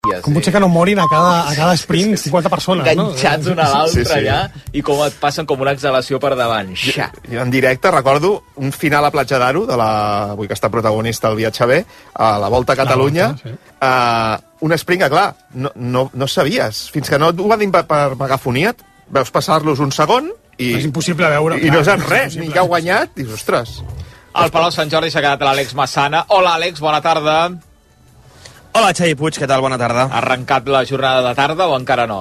Com potser que no morin a cada sprint 50 persones, no? Enganxats una a l'altra allà, i com et passen com una exhalació per davant. Jo en directe recordo un final a Platja d'Aro, avui que està protagonista el Viatge B, a la Volta a Catalunya, un sprint que, clar, no sabies, fins que no ho va dir per megafonia, veus passar-los un segon i... És impossible veure. I no saps res, ni que ha guanyat, i ostres... Al Palau Sant Jordi s'ha quedat l'Àlex Massana. Hola, Àlex, bona tarda. Hola, Xavi Puig, què tal? Bona tarda. Ha arrencat la jornada de tarda o encara no?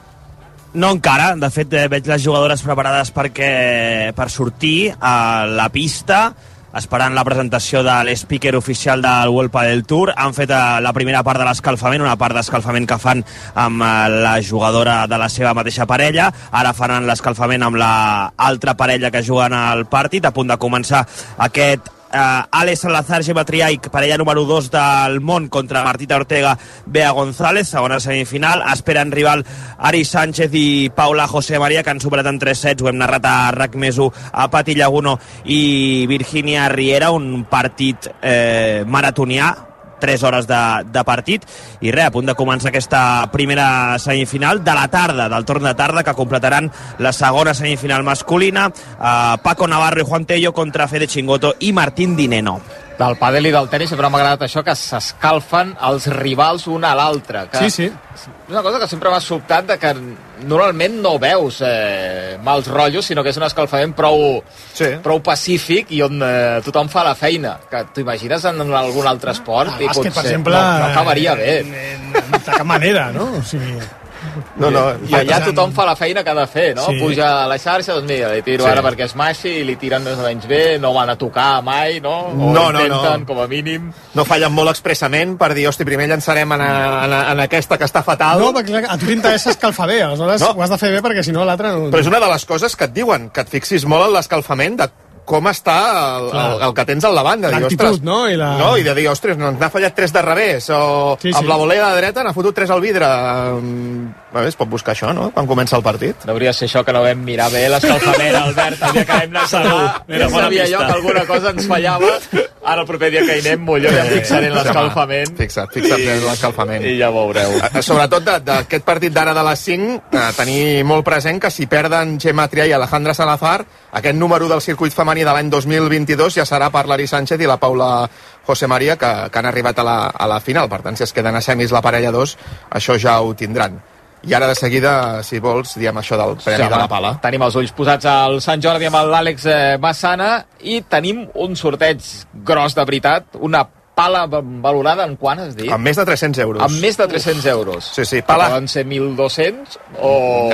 No encara, de fet veig les jugadores preparades per sortir a la pista, esperant la presentació de l'speaker oficial del World Padel Tour. Han fet la primera part de l'escalfament, una part d'escalfament que fan amb la jugadora de la seva mateixa parella. Ara faran l'escalfament amb l'altra parella que juguen al partit, a punt de començar aquest Alex Salazar Gebatriay, parella número 2 del món, contra Martita Ortega, Bea González, segona semifinal. Esperen rival Ari Sánchez i Paula José María, que han superat en 3 sets. Ho hem narrat a RAC+1 a Pati Llaguno i Virginia Riera, un partit maratonià, 3 hores de partit, i res, a punt de començar aquesta primera semifinal de la tarda, del torn de tarda, que completaran la segona semifinal masculina, Paco Navarro i Juan Tello contra Fede Chingoto i Martín Dineno. Del pàdel i del tenis sempre m'ha agradat això, que s'escalfen els rivals un a l'altre. Sí. És una cosa que sempre m'ha sobtat, de que normalment no veus mals rotllos, sinó que és un escalfament prou pacífic i on tothom fa la feina. Que t'ho imagines en algun altre esport? El bàsquet, per exemple, no acabaria bé. De cap manera, no? O sigui... I allà tothom fa la feina que ha de fer, no? Sí. Puja a la xarxa, doncs mira, li tiro ara perquè es maixi, i li tiren més o menys bé, no van a tocar mai, no? O intenten, com a mínim. No fallen molt expressament per dir, hosti, primer llançarem en aquesta que està fatal. No, perquè a tu t'interessa escalfar bé, aleshores ho has de fer bé, perquè si no l'altre no... Però és una de les coses que et diuen, que et fixis molt en l'escalfament de com està el que tens al davant. L'actitud, no? I de dir, ostres, no, n'ha fallat 3 de revés, o amb la volea de dreta n'ha fotut 3 al vidre. Es pot buscar això, no?, quan comença el partit. Hauria de ser això, que no vam mirar bé l'escalfament, Albert, el dia que vam anar a salvar. Ja sabia jo que alguna cosa ens fallava. Ara el proper dia que hi anem, millor ja em fixaré en l'escalfament. Fixa't en l'escalfament. I ja veureu. Sobretot d'aquest partit d'ara de les 5, tenir molt present que si perden Gemma Triay i Alejandra Salazar, aquest número del circuit femení de l'any 2022 ja serà per l'Ari Sánchez i la Paula José María, que han arribat a la final. Per tant, si es queden a semis la parella 2, això ja ho tindran. I ara de seguida, si vols, diem això del premi de la pala. Tenim els ulls posats al Sant Jordi amb l'Àlex Massana i tenim un sorteig gros de veritat, una pala valorada en quant has dit? Amb més de 300 euros. Amb més de 300 euros. Sí, pala... Poden ser 1.200 o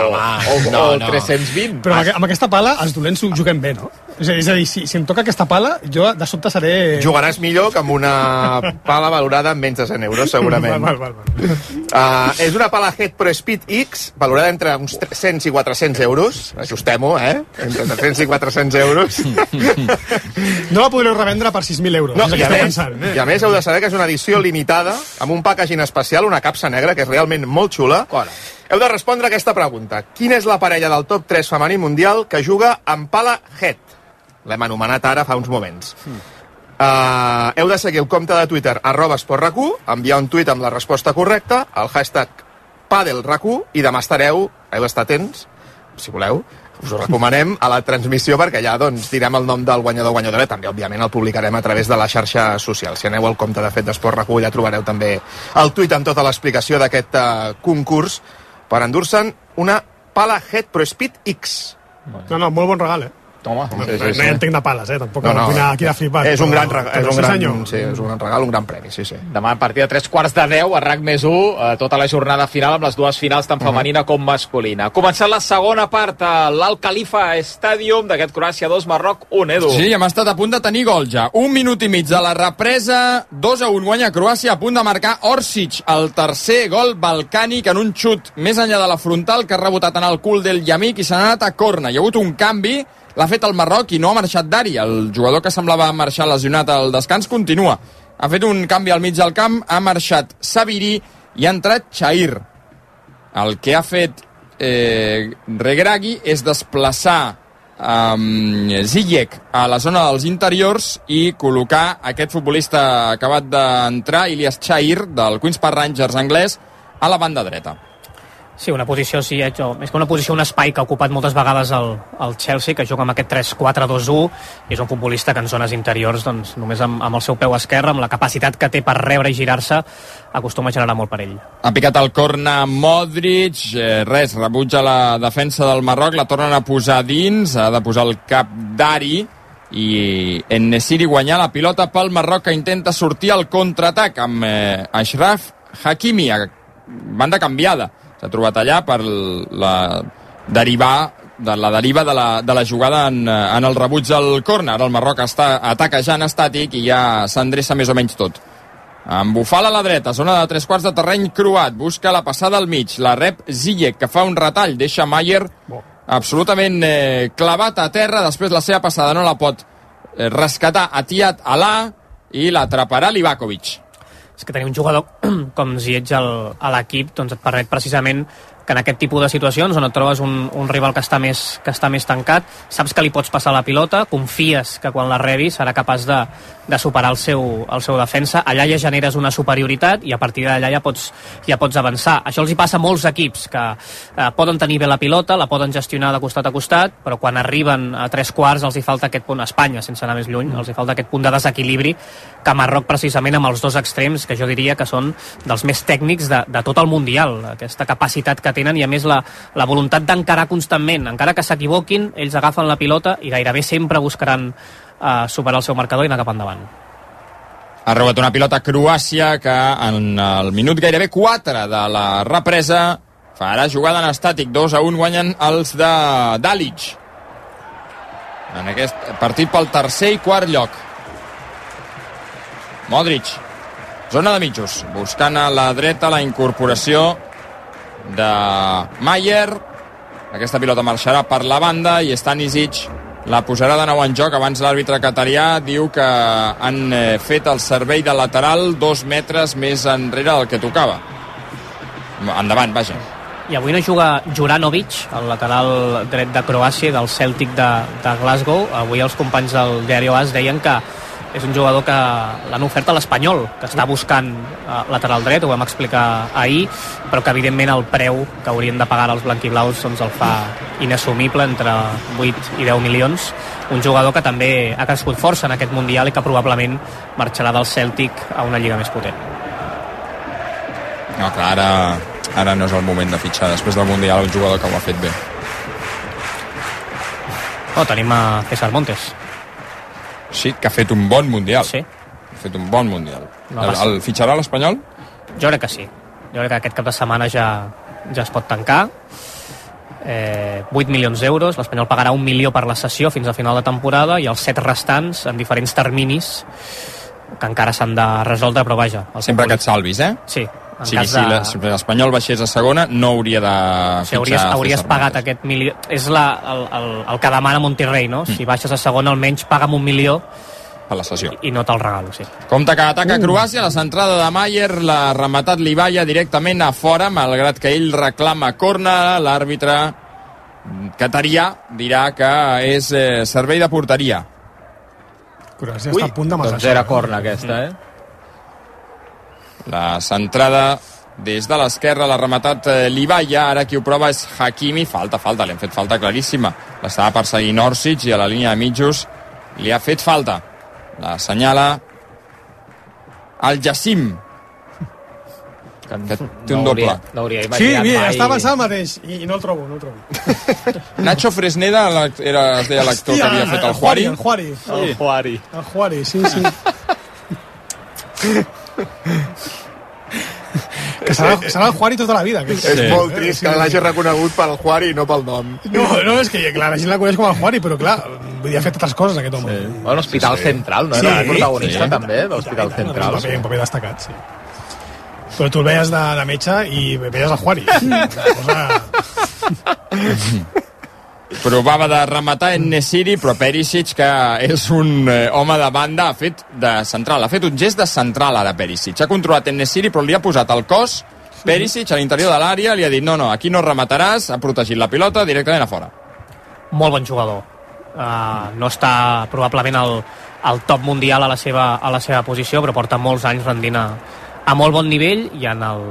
320. Però amb aquesta pala els dolents juguem bé, no? És a dir, si em toca aquesta pala, jo de sobte seré... Jugaràs millor que amb una pala valorada amb menys de 100 euros, segurament. Val. És una pala Head Pro Speed X, valorada entre uns 300 i 400 euros. Ajustem-ho, entre 300 i 400 euros. No la podreu revendre per 6.000 euros. No, i a més heu de saber que és una edició limitada, amb un packaging especial, una capsa negra, que és realment molt xula. Heu de respondre a aquesta pregunta. Quina és la parella del top 3 femení mundial que juga amb pala Head? L'hem anomenat ara fa uns moments. Heu de seguir el compte de Twitter @esportracu, enviar un tuit amb la resposta correcta, el hashtag padelracu, i demà heu d'estar atents, si voleu, us ho recomanem a la transmissió, perquè allà doncs direm el nom del guanyador o guanyadora. També, òbviament, el publicarem a través de la xarxa social. Si aneu al compte de fet d'Esportracu, ja trobareu també el tuit amb tota l'explicació d'aquest concurs per endur-se'n una pala Head Pro Speed X. No, molt bon regal, Home, no hi entenc de pales, tampoc aquí de flipat. És un gran regal, un gran premi, sí. Demà a partir de 3:15 a RAC+1, tota la jornada final amb les dues finals, tant femenina com masculina. Ha començat la segona part a l'Al Khalifa Stadium d'aquest Croàcia 2, Marroc 1, Edu. Sí, hem estat a punt de tenir gol ja. 1 minut i mig de la represa, 2-1 guanya Croàcia, a punt de marcar Orsic, el tercer gol balcànic en un xut més enllà de la frontal que ha rebotat en el cul del Yamik i s'ha anat a corna. Hi ha hagut un canvi, l'ha fet el Marroc i no ha marxat Dari. El jugador que semblava marxar lesionat al descans continua. Ha fet un canvi al mig del camp, ha marxat Sabiri i ha entrat Chahir. El que ha fet Regragui és desplaçar Ziyech a la zona dels interiors i col·locar aquest futbolista acabat d'entrar, Ilias Chahir, del Queen's Park Rangers anglès, a la banda dreta. Sí, una posició, sí, és que una posició, un espai que ha ocupat moltes vegades el Chelsea, que juga amb aquest 3-4-2-1, i és un futbolista que en zones interiors, doncs, només amb el seu peu esquerre, amb la capacitat que té per rebre i girar-se, acostuma a generar molt perill. Ha picat el corna Modric, rebutja la defensa del Marroc, la tornen a posar dins, ha de posar el cap d'Ari, i En-Nesyri guanyar la pilota pel Marroc, que intenta sortir al contraatac amb Achraf Hakimi, banda canviada. S'ha trobat allà per la deriva de la jugada en el rebuig del córner. El Marroc ataca ja en estàtic i ja s'endreça més o menys tot. Amb Bufal a la dreta, zona de 3/4 de terreny croat, busca la passada al mig, la rep Ziyech, que fa un retall, deixa Maier absolutament clavat a terra, després la seva passada no la pot rescatar Atiat Alà i l'atraparà Livakovic. És que tenir un jugador com Ziyech a l'equip doncs et permet precisament que en aquest tipus de situacions on et trobes un rival que està més tancat, saps que li pots passar la pilota, confies que quan la rebi serà capaç de superar el seu defensa, allà ja generes una superioritat i a partir d'allà ja pots avançar. Això els hi passa a molts equips que poden tenir bé la pilota, la poden gestionar de costat a costat, però quan arriben a 3/4 els hi falta aquest punt, a Espanya sense anar més lluny, els hi falta aquest punt de desequilibri que Marroc precisament amb els dos extrems, que jo diria que són dels més tècnics de tot el Mundial, aquesta capacitat que tenen i a més la voluntat d'encarar constantment, encara que s'equivoquin, ells agafen la pilota i gairebé sempre buscaran superar el seu marcador i anar cap endavant. Ha robat una pilota a Croàcia que en el minut gairebé 4 de la represa farà jugada en estàtic. 2-1 guanyen els de Dalic en aquest partit pel tercer i quart lloc. Modric, zona de mitjos, buscant a la dreta la incorporació de Maier. Aquesta pilota marxarà per la banda i Stanisic la posarà de nou en joc. Abans l'àrbitre qatarià diu que han fet el servei de lateral 2 metres més enrere del que tocava. Endavant, vaja. I avui no juga Juranovic, el lateral dret de Croàcia, del Celtic de Glasgow. Avui els companys del Diario AS deien que és un jugador que l'han ofert a l'Espanyol, que està buscant lateral dret, ho vam explicar ahir, però que evidentment el preu que haurien de pagar els blanquiblaus doncs el fa inassumible, entre 8 i 10 milions. Un jugador que també ha crescut força en aquest Mundial i que probablement marxarà del Celtic a una lliga més potent. No, clar, ara no és el moment de fitxar després del Mundial un jugador que ho ha fet bé. Tenim a César Montes. Sí, que ha fet un bon Mundial. Sí. Ha fet un bon Mundial. El fitxarà l'Espanyol? Jo crec que sí. Jo crec que aquest cap de setmana ja es pot tancar. 8 milions d'euros, l'Espanyol pagarà 1 milió per la cessió fins a final de temporada i els 7 restants en diferents terminis que encara s'han de resoldre, però vaja. Sempre que et salvis, eh? Sí. Si l'Espanyol baixés a segona no hauria de fitxar. Hauries pagat aquest milió. És el que demana Monterrey, no? Si baixes a segona almenys paga'm 1 milió per la sessió. I no te'l regalo, sí. Compte que ataca Croàcia, la centrada de Maier l'ha rematat Livaja directament a fora, malgrat que ell reclama corna. L'àrbitre qatarià dirà que és servei de porteria. Croàcia està a punt de matar. Doncs era corna aquesta, La centrada des de l'esquerra l'ha rematat Livaja, ara qui ho prova és Hakimi. Falta, li han fet falta claríssima. L'estava perseguint Orsic i a la línia de mitjos li ha fet falta. La assenyala el Jassim, que té un doble. No hauria Sí, imaginat mira, mai. està pensant el mateix i no el trobo. Nacho Fresneda es deia l'actor que havia fet el Juari. El Juari, sí. Que serà el Juari tota la vida. És molt trist que l'hagi reconegut pel Juari i no pel nom. No, és que clar, la gent la coneix com el Juari, però clar, podia fer altres coses aquest home. Bueno, l'Hospital Central, no? Era el protagonista també, de l'Hospital Central. Un paper destacat, sí. Però tu el veies de metge i veies el Juari. Provava de rematar En-Nesyri, però Perisic, que és un home de banda, ha fet de central. Ha fet un gest de central ara Perisic. Ha controlat En-Nesyri, però li ha posat el cos Perisic a l'interior de l'àrea, li ha dit no, aquí no remataràs, ha protegit la pilota directament a fora. Molt bon jugador. No està probablement al top mundial a la seva posició, però porta molts anys rendint a molt bon nivell i en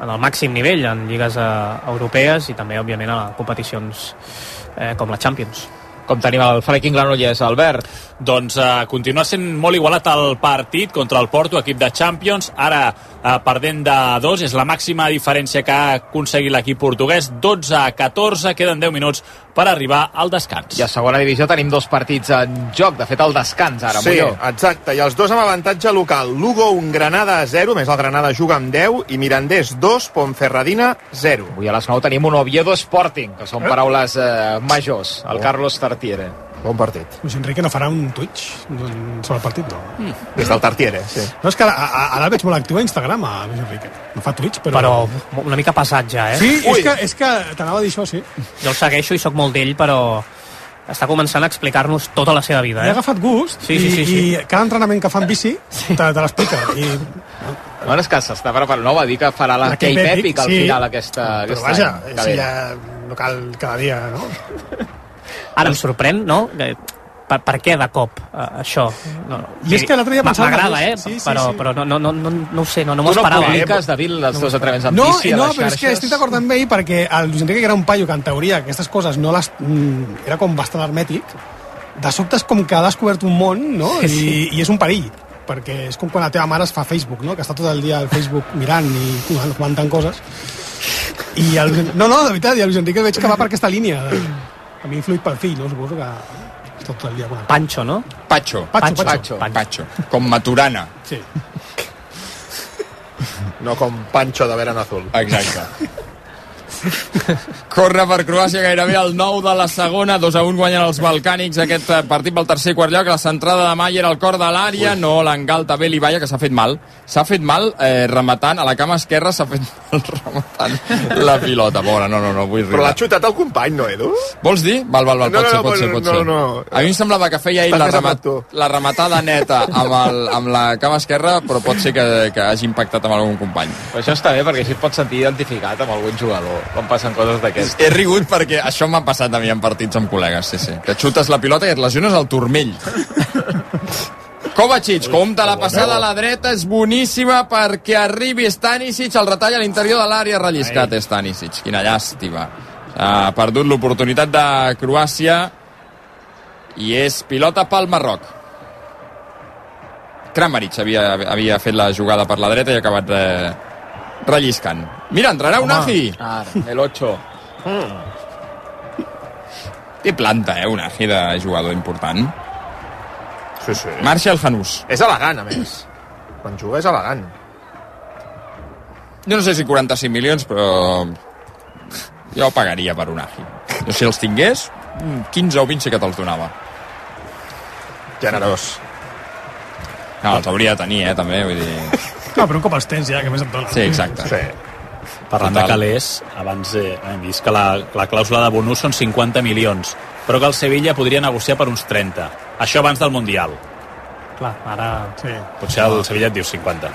el màxim nivell en lligues europees i també, òbviament, a competicions com la Champions. Com tenim el Fliking Granollers, Albert? Doncs continua sent molt igualat el partit contra el Porto, equip de Champions, ara perdent de 2, és la màxima diferència que ha aconseguit l'equip portuguès, 12-14, queden 10 minuts per arribar al descans. I a segona divisió tenim 2 partits en joc, de fet el descans ara, sí, Molló. Exacte, i els 2 amb avantatge local. Lugo 1, Granada 0, més el Granada juga amb 10, i Mirandés 2, Ponferradina 0. Avui a les 9 tenim un Oviedo Sporting, que són paraules majors, el Carlos Tartiere. Bon partit. Luis Enrique no farà un Twitch sobre el partit, no? Des del Tartiere, sí. No, és que ara el veig molt actiu a Instagram, a Luis Enrique. No fa Twitch, però una mica passat ja, Sí, és que t'anava a dir això, sí. Jo el segueixo i sóc molt d'ell, però està començant a explicar-nos tota la seva vida. Li ha agafat gust i cada entrenament que fa en bici te l'explica. Bueno, és que s'està preparant, no? Va dir que farà la Cape Epic al final aquesta però vaja, si ja no cal cada dia, no? Ara em sorprèn, no? Per què de cop això? No. I és que l'altre dia pensava... M'agrada, però no ho sé, no m'ho esperava. Tu no publiques, David, els teus entrenaments amb bici a les xarxes? No, però és que estic d'acord amb ell perquè el Luis Enrique, que era un paio que en teoria aquestes coses no les... era com bastant hermètic, de sobte és com que ha descobert un món, no? I és un perill, perquè és com quan la teva mare es fa Facebook, no? Que està tot el dia al Facebook mirant i comentant coses. I no, de veritat, i el Luis Enrique veig que va per aquesta línia. A mi ha influït pel fill, no? Suposo que tot el dia connectat. Pancho, no? Patxo. Com Maturana. Sí. No com Pancho de Verano Azul. Exacte. Corre per Croàcia gairebé al 9 de la segona, 2-1 guanyen els balcànics aquest partit pel tercer quart lloc, la centrada de Maier al cor de l'àrea, no l'engalta bé l'Ibaia, que s'ha fet mal rematant a la cama esquerra, s'ha fet mal rematant la pilota, bona, no vull riure. Però l'ha xutat el company, no, Edu? Vols dir? Val, pot ser. No. A mi em semblava que feia ell la rematada neta amb la cama esquerra, però pot ser que hagi impactat amb algun company. Però això està bé, perquè així et pots sentir identificat amb algun jugador quan passen coses d'aquestes. He rigut perquè això m'ha passat a mi en partits amb col·legues, sí. Que xutes la pilota i et lesiones el turmell. Kovacic, compta la passada a la dreta, és boníssima perquè arribi Stanisic, el retall a l'interior de l'àrea, relliscat Stanisic. Quina llàstima. Ha perdut l'oportunitat de Croàcia i és pilota pel Marroc. Kramaric havia fet la jugada per la dreta i ha acabat relliscant. Mira, entrarà Unai. El 8. Té planta, Unai, de jugador important. Sí. Marxa el Hanús. És elegant, a més. Quan juga és elegant. Jo no sé si 45 milions, però jo pagaria per Unai. Jo si els tingués, 15 o 20 sí que te'ls donava. Generós. No, els hauria de tenir, també, vull dir... No, però un cop els tens ja, que més et dona. Sí, exacte. Sí. Parlant de calés, abans hem vist que la clàusula de bonus són 50 milions, però que el Sevilla podria negociar per uns 30. Això abans del Mundial. Clar, ara... Sí. Potser el Sevilla et diu 50.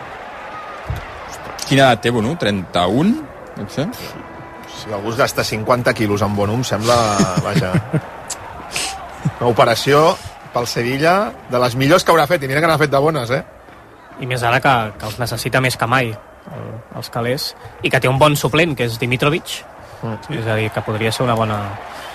Quina edat té Bonú? 31? Potser? Si algú es gasta 50 quilos en Bonum, sembla... Vaja... Una operació pel Sevilla de les millors que haurà fet, i mira que n'ha fet de bones, I més ara que els necessita més que mai, els calés, i que té un bon suplent, que és Dimitrovic, és a dir, que podria ser una bona...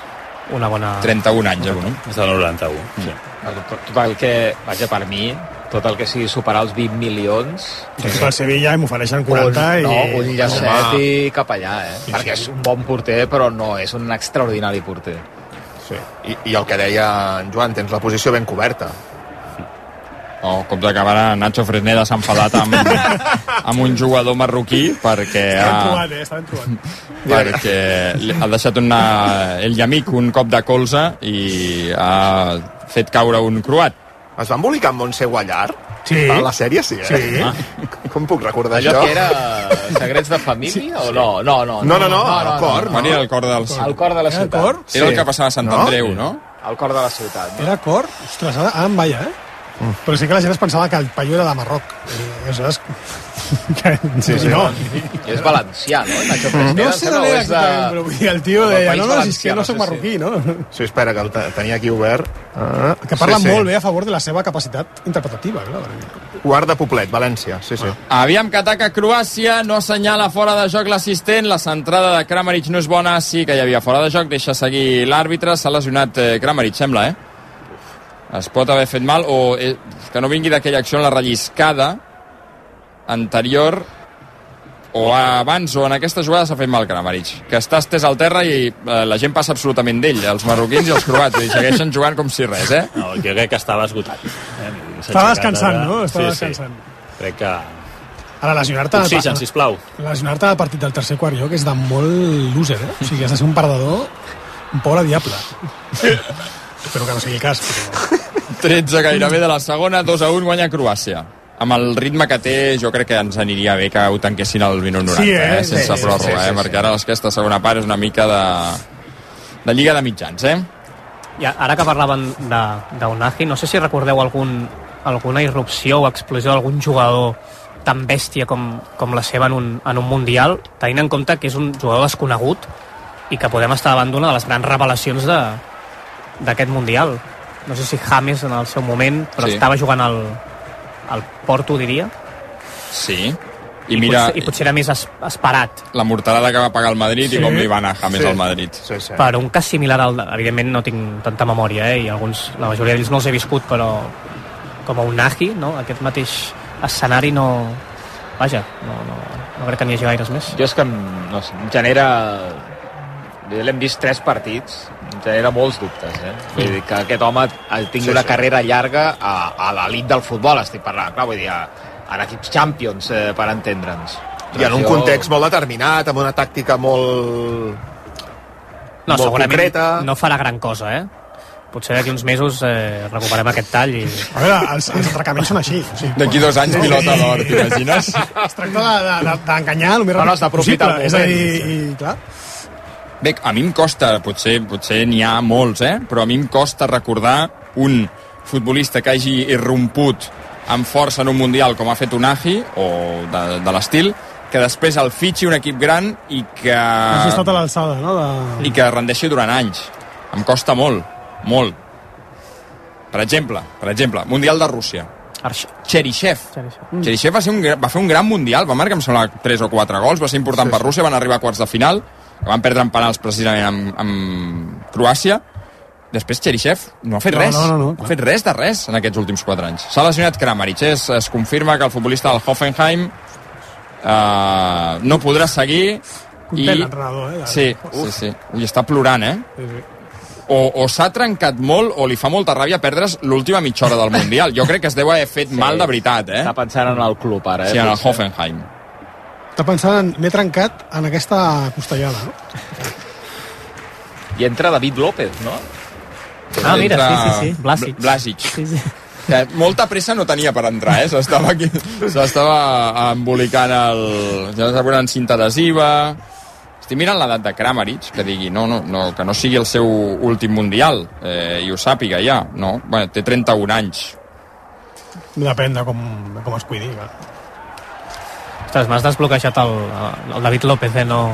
31 anys, Bonú. És del 91. Sí. Tot el que, vaja, per mi, tot el que sigui superar els 20 milions... Jo estic al Sevilla i m'ofereixen 40 un llacet i cap allà, perquè és un bon porter, però no és un extraordinari porter. Sí. I el que deia en Joan, tens la posició ben coberta. Cops d'acabar, Nacho Fresneda s'ha enfadat amb un jugador marroquí perquè està ben trobat. perquè ha deixat el Yamik un cop de colze i ha fet caure un croat. Es va embolicar amb Montse Guallar? Sí. A la sèrie, sí, Sí. Com puc recordar Allò això? que era secrets de família o no? No, el cor. Quan era el cor del... El cor de la Era ciutat. cor? Era el que passava a Sant Andreu, no? El cor de la ciutat. Era cor? Ostres, ara em vaia, Però sí que la gent es pensava que el paio era de Marroc. I aleshores Sí, no. I és valencià, no? Nacho Fresneda, No sé d'on era exactament, però vull dir, el tio deia, no, si és que no soc marroquí, no? Sí, espera, que el tenia aquí obert. Que parla molt bé a favor de la seva capacitat interpretativa, clar. Quart de Poblet, València, sí. Aviam que ataca Croàcia, no assenyala fora de joc l'assistent, la centrada de Kramaric no és bona, sí que hi havia fora de joc, deixa seguir l'àrbitre, s'ha lesionat Kramaric, sembla, Es pot haver fet mal, o que no vingui d'aquella acció en la relliscada anterior, o abans o en aquesta jugada s'ha fet mal Kramaric, que està estès al terra i la gent passa absolutament d'ell, els marroquins i els croats, i segueixen jugant com si res, No, jo crec que estava esgotat. Estava descansant, no? Estava descansant. Crec que... Ara, lesionar-te... Oxigen, sisplau. Lesionar-te al partit del tercer quart lloc és de molt loser, O sigui, has de ser un perdedor, un pobre diable. Espero que no sigui el cas. Però... 13 gairebé de la segona, 2-1 guanya Croàcia. Amb el ritme que té, jo crec que ens aniria bé que ho tanquessin al minut 90, sense pròrroga, perquè ara aquesta segona part és una mica de lliga de mitjans, I ara que parlaven d'Unagi, no sé si recordeu alguna irrupció o explosió d'algun jugador tan bèstia com la seva en un Mundial, tenint en compte que és un jugador desconegut i que podem estar davant d'una de les grans revelacions d'aquest Mundial. No sé si James en el seu moment, però estava jugant al Porto, diria. Sí. I potser era més esperat. La mortalada que va pagar el Madrid i com li va anar James al Madrid. Sí. Però un cas similar evidentment no tinc tanta memòria, i la majoria d'ells no els he viscut, però com a Unagi, no? Aquest mateix escenari no... Vaja, no crec que n'hi hagi gaires més. Jo és que no sé, em genera... L'hem vist 3 partits, em genera molts dubtes, Vull dir que aquest home ha tingut una carrera llarga a l'elit del futbol, estic parlant, clar, vull dir, en equips Champions, per entendre'ns. I en un context molt determinat, amb una tàctica molt segurament concreta. No farà gran cosa, Potser d'aquí uns mesos recuperem aquest tall i... A veure, els atracaments són així. O sigui, d'aquí 2 anys pilota d'or, t'imagines? Es tracta d'enganyar el més ràpid possible. És a dir, clar... Bé, a mi em costa, potser n'hi ha molts, però a mi em costa recordar un futbolista que hagi irromput amb força en un Mundial com ha fet Unagi, o de l'estil, que després el fitxi un equip gran i que... Has estat a l'alçada, no? I que rendeixi durant anys. Em costa molt. Per exemple, Mundial de Rússia. Cheryshev va fer un gran Mundial, va marcar, em sembla, 3 o 4 gols, va ser important per Rússia, van arribar a quarts de final, que van perdre en penals precisament amb Croàcia. Després Cheryshev no ha fet res. No ha fet res de res en aquests últims 4 anys. S'ha lesionat Kramaric. Es confirma que el futbolista del Hoffenheim no podrà seguir. Content l'entrenador, Sí. I està plorant, Sí. O s'ha trencat molt o li fa molta ràbia perdre's l'última mitja hora del Mundial. Jo crec que es deu haver fet mal de veritat, Està pensant en el club ara, Sí, en el Hoffenheim. Està pensant m'he trencat en aquesta costellada, no? I entra David López, no? Mira, sí. Blasic. Sí. Molta pressa no tenia per entrar, s'estava embolicant ja s'ha posat en cinta adhesiva. Estic mirant l'edat de Kramaric, que digui que no sigui el seu últim Mundial, i ho sàpiga ja. No, bueno, té 31 anys. Depèn de com es cuidi, clar. Ostres, m'has desbloquejat el David López, No.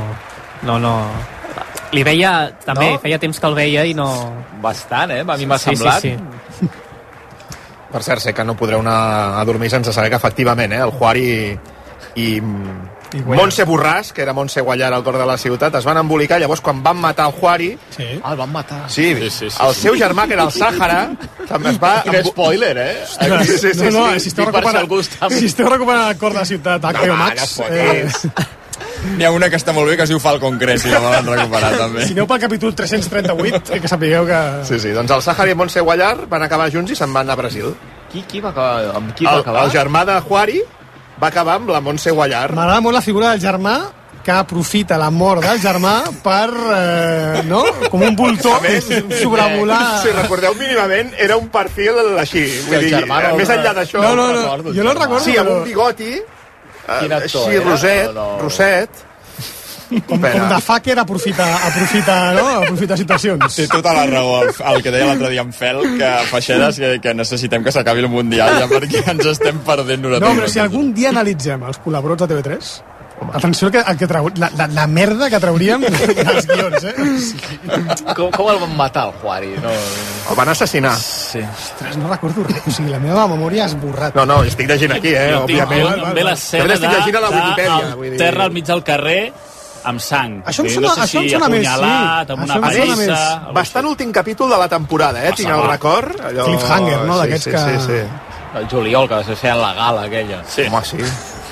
Li veia, també, feia temps que el veia i no... Bastant, a mi m'ha semblat. Sí. Per cert, sé que no podreu anar a dormir sense saber que efectivament, el Juari i Montse Borràs, que era Montse Guallar al cor de la ciutat, es van embolicar. Llavors, quan van matar el Juari... Sí. El van matar. Sí. El seu germà, que era el Sàhara, també es va... Quin spoiler, Sí. No, si esteu recuperant el cor de la ciutat, HBO Max... N'hi ha una que està molt bé, que es diu Falcon Crest, si la volen recuperar, també. Si aneu pel capítol 338, que sapigueu que... Sí, doncs el Sàhara i Montse Guallar van acabar junts i se'n van anar a Brasil. Qui va acabar? Amb qui va acabar? El germà de Juari va acabar amb la Montse Guallar. M'agrada molt la figura del germà, que aprofita la mort del germà per, com un voltor, sobrevolar... Si recordeu mínimament, era un perfil així. Vull dir, més enllà d'això... No, jo no el recordo. Sí, amb un bigoti, així, roset. Com de fucker aprofita situacions. Té tota la raó el que deia l'altre dia en Fel, que Feixedes, que necessitem que s'acabi el Mundial ja perquè ens estem perdent nosaltres. No, però si algun dia analitzem els col·laboradors de TV3, atenció al que la merda que trauríem dels guions, Com el van matar, el Juari? No... El van assassinar. Sí. Ostres, no recordo res. O sigui, la meva memòria és borrat. No, estic llegint aquí, òbviament. Em ve l'escena de terra al mig del carrer amb sang. Això em sona, això em sona més, sí. Amb una pallissa... Bastant últim capítol de la temporada, tinc el record. Allò... Cliffhanger, no? D'aquests que... Sí. El juliol, que va ser a la gala, aquella. Sí. Home, sí.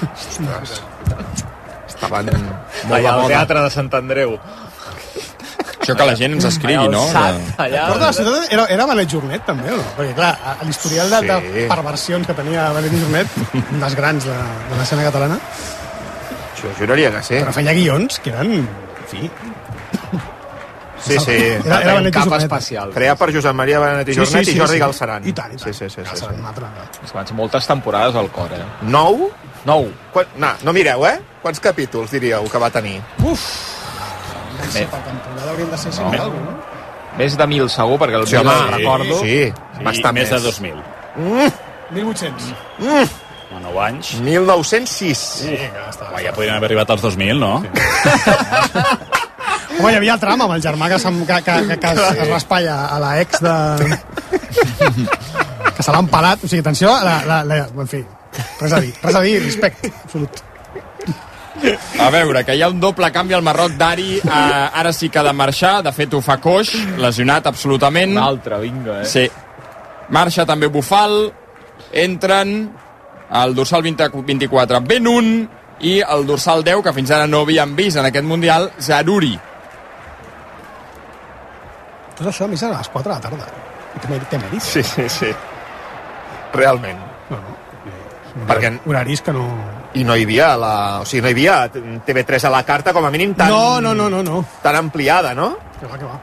Estaven molt allà de al moda. Teatre de Sant Andreu. Això que la gent ens escrigui, no? Allà... Era Benet Jornet, també, o no? Perquè, clar, l'historial de perversions que tenia Benet Jornet, un dels grans de l'escena catalana... Jo juraria que sí. Però feia guions que eren... En fi... Sí. Era Benet cap Jornet. especial. Creat per Josep Maria Benet i Jornet i Jordi Galceran. I tant. Sí. Galceran, un altre. Van ser moltes temporades al cor, 9? 9. No mireu, Quants capítols diríeu que va tenir? Uf! Per temporada haurien de ser 100 i alguna cosa, no? Més de 1.000 segur, perquè el recordo. Sí, bastant més. Més de 2.000. 1.800. 9 anys. 1906. Sí, que està. Ja podrien haver arribat als 2.000, no? Home, hi havia el tram amb el germà que es raspalla a la ex de... que se l'ha empalat. O sigui, atenció, en fi, res a dir, respecte, absolut. A veure, que hi ha un doble canvi al Marroc. Dari ara sí que ha de marxar. De fet, ho fa coix, lesionat absolutament. Un altre, vinga, Sí. Marxa també Bufal. Entren el dorsal 24 Benun i el dorsal 10, que fins ara no havíem vist en aquest Mundial, Zaruri. Tot això a més a les 4 de la tarda. Té mèrit. Sí. Realment. Perquè... Horaris que no... I no hi havia o sigui, no hi havia TV3 a la carta, com a mínim, tan... No. Tan ampliada, no? Que va.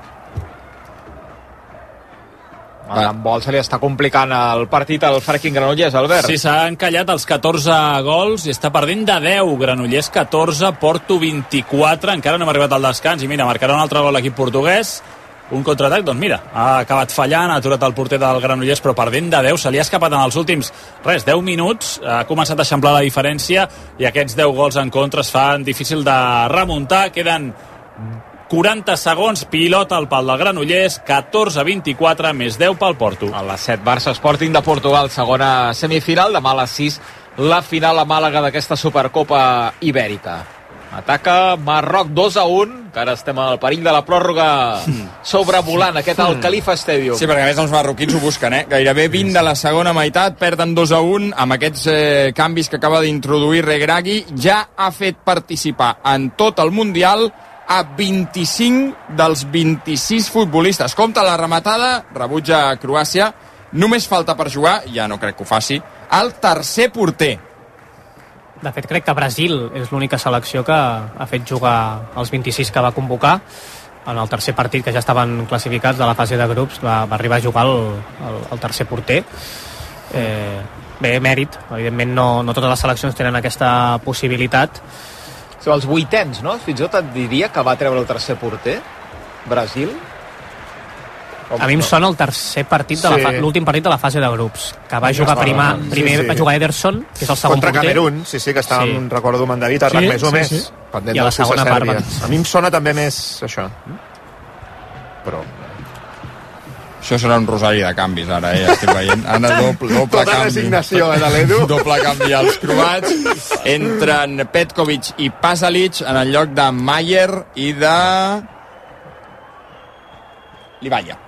Al handbol se li està complicant el partit al Farking Granollers, Albert. Sí, s'ha encallat els 14 gols i està perdent de 10. Granollers 14, Porto 24. Encara no hem arribat al descans i mira, marcarà un altre gol l'equip portuguès. Un contraatac, doncs mira, ha acabat fallant, ha aturat el porter del Granollers, però perdent de 10, se li ha escapat en els últims, 10 minuts, ha començat a eixamplar la diferència i aquests 10 gols en contra es fan difícil de remuntar, queden 40 segons, pilota al pal del Granollers, 14-24, més 10 pel Porto. A les 7, Barça Sporting de Portugal, segona semifinal, demà a les 6, la final a Màlaga d'aquesta Supercopa Ibèrica. Ataca Marroc 2-1, que ara estem al perill de la pròrroga sobrevolant aquest Al Khalifa Stadium. Sí, perquè a més els marroquins ho busquen, Gairebé 20 de la segona meitat, perden 2-1 amb aquests canvis que acaba d'introduir Regragui. Ja ha fet participar en tot el Mundial a 25 dels 26 futbolistes. Compte la rematada, rebutja Croàcia. Només falta per jugar, ja no crec que ho faci, el tercer porter. De fet, crec que Brasil és l'única selecció que ha fet jugar els 26 que va convocar. En el tercer partit, que ja estaven classificats de la fase de grups, va arribar a jugar el tercer porter. Bé, mèrit. Evidentment, no totes les seleccions tenen aquesta possibilitat. Són els vuitens, no? Fins i tot et diria que va treure el tercer porter, Brasil. A mi em sona el tercer partit de l'últim partit de la fase de grups, que va jugar primer va jugar Ederson, que és el segon contra porter. Camerún, que estàvem, recordo, amb en David, més o més. Pendent I a la segona part. A mi em sona també més això. Però... Això serà un rosari de canvis, ara, estic veient. Ara doble tota canvi. resignació, de l'Edu. Doble canvi als croats. Entren Petkovic i Pasalic en el lloc de Mayer i de... Livalla.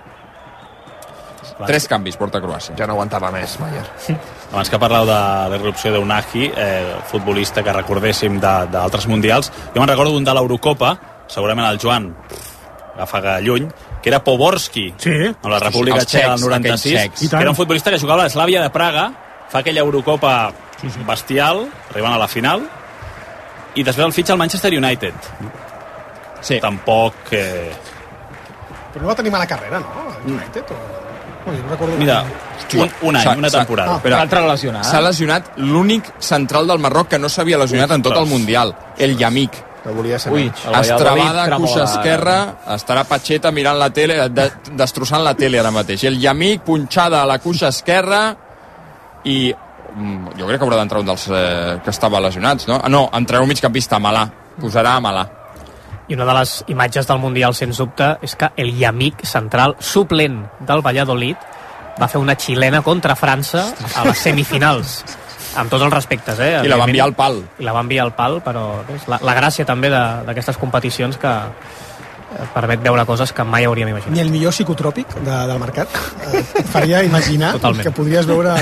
3 canvis porta Croàcia. Ja no aguantava més, Mayer. Abans que parleu de l'irrupció d'Unagi, futbolista que recordéssim d'altres mundials, jo me'n recordo d'un de l'Eurocopa, segurament el Joan agafa lluny, que era Poborski, amb la República Txeca del 96, que era un futbolista que jugava a l'Eslàvia de Praga, fa aquella Eurocopa bestial, arribant a la final, i després el fitxa al Manchester United. Sí. Tampoc... Però no va tenir mala carrera, no? El United, o... Mira, un any, una temporada. S'ha lesionat l'únic central del Marroc que no s'havia lesionat en tot el Mundial, el Yamik. No volia ser Ui, menys. Estrabada, cuixa esquerra, estarà Pacheta mirant la tele, destrossant la tele ara mateix. El Yamik, punxada a la cuixa esquerra, i jo crec que haurà d'entrar un dels que estava lesionats, no? No, entrarà un migcampista, Malà. Posarà a Malà. I una de les imatges del Mundial, sens dubte, és que el Yamik, central suplent del Valladolid, va fer una xilena contra França a les semifinals. Amb tots els respectes, I la va enviar al pal. I la va enviar al pal, però és la gràcia també d'aquestes competicions que permet veure coses que mai hauríem imaginat. Ni el millor psicotròpic del mercat faria imaginar Totalment. que podries veure...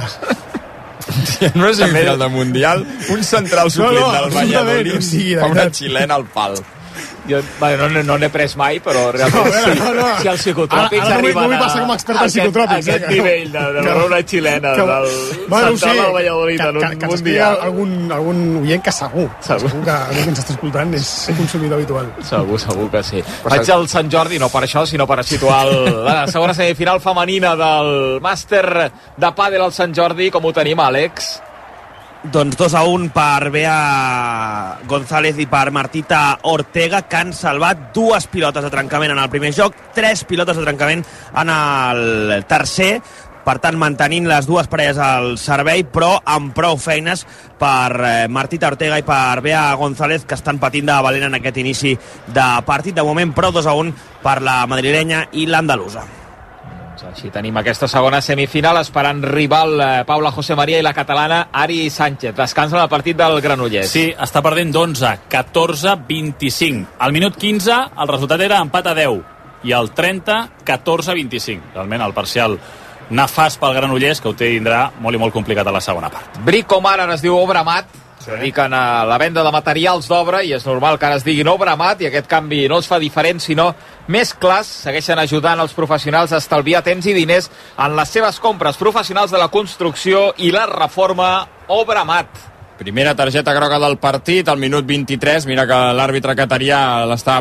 No és semifinal de Mundial, un central suplent del Valladolid fa una xilena al pal. Jo no n'he pres mai, però realment si els psicotròpics ara arriben no vull passar com a expert en psicotròpics, aquest nivell de veure una xilena del central del Valladolid en un Mundial. Algun oient que segur que algú que ens està escoltant és consumidor habitual. Segur que sí. Vaig al Sant Jordi, no per això, sinó per situar la segona semifinal femenina del màster de pàdel al Sant Jordi. Com ho tenim, Àlex? Doncs 2-1 per Bea González i per Martita Ortega, que han salvat 2 pilotes de trencament en el primer joc, 3 pilotes de trencament en el tercer, per tant mantenint les 2 parelles al servei, però amb prou feines per Martita Ortega i per Bea González, que estan patint de valent en aquest inici de partit. De moment, però 2-1 per la madrilenya i l'andalusa. Així tenim aquesta segona semifinal, esperant rival Paula José María i la catalana Ari Sánchez. Descansa el partit del Granollers. Sí, està perdent d'11, 14-25. Al minut 15 el resultat era empat a 10 i al 30, 14-25. Realment el parcial nefast pel Granollers, que ho tindrà molt i molt complicat a la segona part. Bricomar ara es diu Obramat, es dediquen a la venda de materials d'obra i és normal que ara es diguin Obramat, i aquest canvi no els fa diferent sinó més clars. Segueixen ajudant els professionals a estalviar temps i diners en les seves compres professionals de la construcció i la reforma. Obramat. Primera targeta groga del partit, al minut 23. Mira que l'àrbitre catarià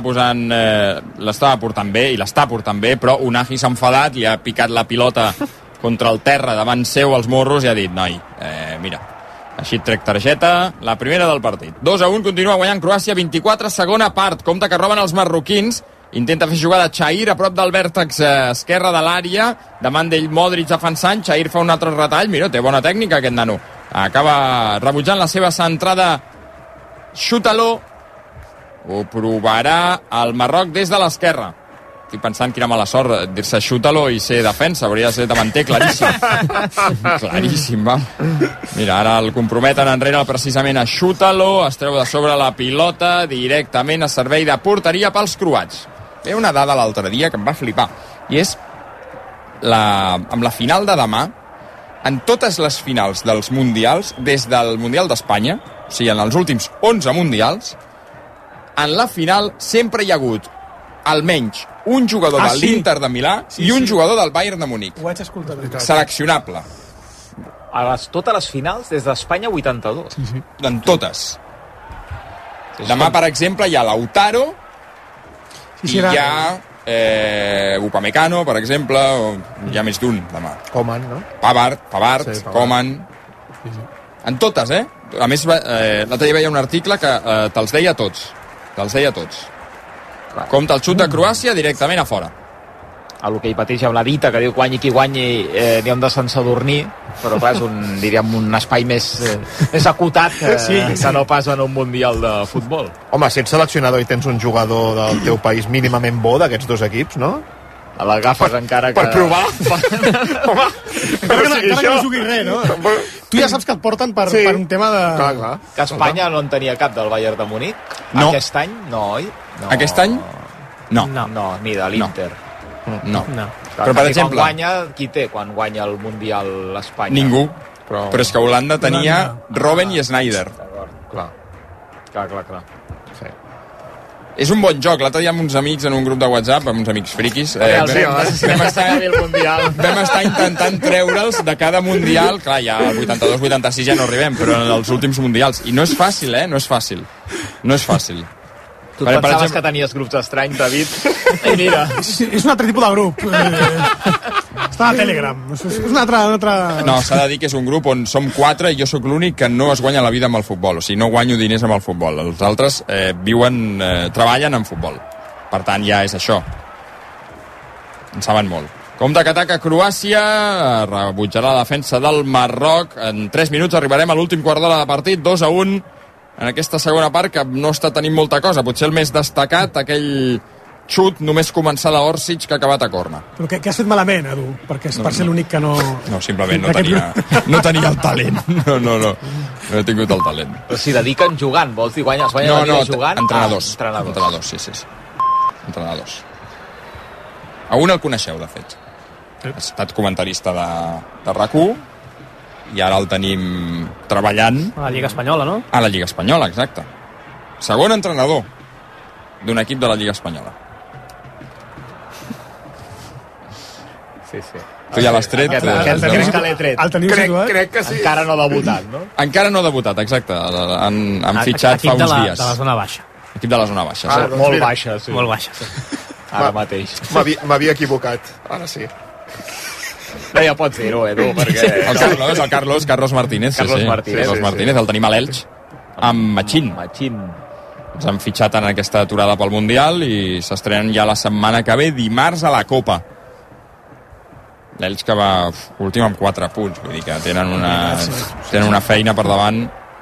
l'estava portant bé, i l'està portant bé, però Unai s'ha enfadat, li ha picat la pilota contra el terra davant seu als morros i ha dit, noi, mira, així et trec targeta, la primera del partit. 2-1, continua guanyant Croàcia, 24, segona part. Compte que roben els marroquins, intenta fer jugada Chahir a prop del vèrtex esquerre de l'àrea, davant d'ell Modric defensant, Chahir fa un altre retall, mira, té bona tècnica aquest nano. Acaba rebutjant la seva centrada Xutaló, ho provarà el Marroc des de l'esquerra. Estic pensant quina mala sort dir-se Xutaló i ser defensa, hauria de ser davanter, claríssim. Claríssim, va. Mira, ara el comprometen enrere precisament a Xutaló, es treu de sobre la pilota directament a servei de porteria pels croats. Ve una dada l'altre dia que em va flipar, i és amb la final de demà, en totes les finals dels mundials, des del Mundial d'Espanya, o sigui, en els últims 11 mundials, en la final sempre hi ha hagut almenys un jugador de l'Inter de Milà i un jugador del Bayern de Munic. Ho vaig escoltar. Seleccionable. Totes les finals des d'Espanya 82. Sí. En totes. Demà, per exemple, hi ha Lautaro i hi ha Upamecano, per exemple, o hi ha més d'un demà. Coman, no? Pavard, sí, Coman. Sí. En totes, eh? A més, l'altre dia veia un article que te'ls deia tots. Compte el xut de Croàcia directament a fora. A l'hoquei pateix amb la dita que diu guanyi qui guanyi, n'hi ha un de Sant Sadurní, però clar, és un espai més acotat que no pas en un mundial de futbol. Home, si ets seleccionador i tens un jugador del teu país mínimament bo d'aquests dos equips, no? L'agafes encara que... Per provar? Home, encara que no jugui res, no? Tu ja saps que et porten per un tema de... Clar. Que Espanya no en tenia cap del Bayern de Munic? No. Aquest any? No, oi? No. Aquest any? No. No, ni de l'Inter. No. Però, per exemple... Quan guanya, qui té quan guanya el Mundial l'Espanya? Ningú. Però és que Holanda tenia Robben i Sneijder. Clar. Sí. És un bon joc. L'altre dia amb uns amics en un grup de WhatsApp, amb uns amics friquis, vam estar intentant treure'ls de cada mundial. Clar, ja al 82-86 ja no arribem, però en els últims mundials. I no és fàcil, No és fàcil. Tu pensaves que tenies grups estranys, David? I mira. És un altre tipus de grup. Està a Telegram. És un altre... No, s'ha de dir que és un grup on som 4 i jo sóc l'únic que no es guanya la vida amb el futbol. O sigui, no guanyo diners amb el futbol. Els altres treballen en futbol. Per tant, ja és això. En saben molt. Compte que ataca Croàcia, rebutjarà la defensa del Marroc. En 3 minuts arribarem a l'últim quart d'hora de partit, 2-1 en aquesta segona part, que no està tenint molta cosa. Potser el més destacat, aquell xut només començar d'Orsic que ha acabat a corna. Però què has fet malament, Edu? Perquè per ser l'únic que no... No, simplement no tenia el talent. No he tingut el talent. Però s'hi dediquen jugant, vols dir, guanya la vida jugant? Entrenadors, sí. Entrenadors. A un el coneixeu, de fet. Ha estat comentarista de RAC1 i ara el tenim treballant a la Lliga Espanyola, no? A la Lliga Espanyola, exacte. Segon entrenador d'un equip de la Lliga Espanyola. Sí. Tu ja l'has tret? Crec que l'he tret. El teniu situat? Crec que sí. Encara no ha debutat, no? Encara no ha debutat, exacte. Han fitxat fa uns dies. De la zona baixa. Equip de la zona baixa. Doncs Molt baixa, sí. Molt baixa, sí. Ara mateix. M'havia equivocat, ara sí. No, ja pots dir-ho, Edu, perquè... El Carlos Martínez. Carlos Martínez, el tenim a l'Elx, amb Machín. Ens han fitxat en aquesta aturada pel Mundial i s'estrenen ja la setmana que ve, dimarts a la Copa. L'Elx que va últim amb 4 punts, vull dir que tenen una feina per davant.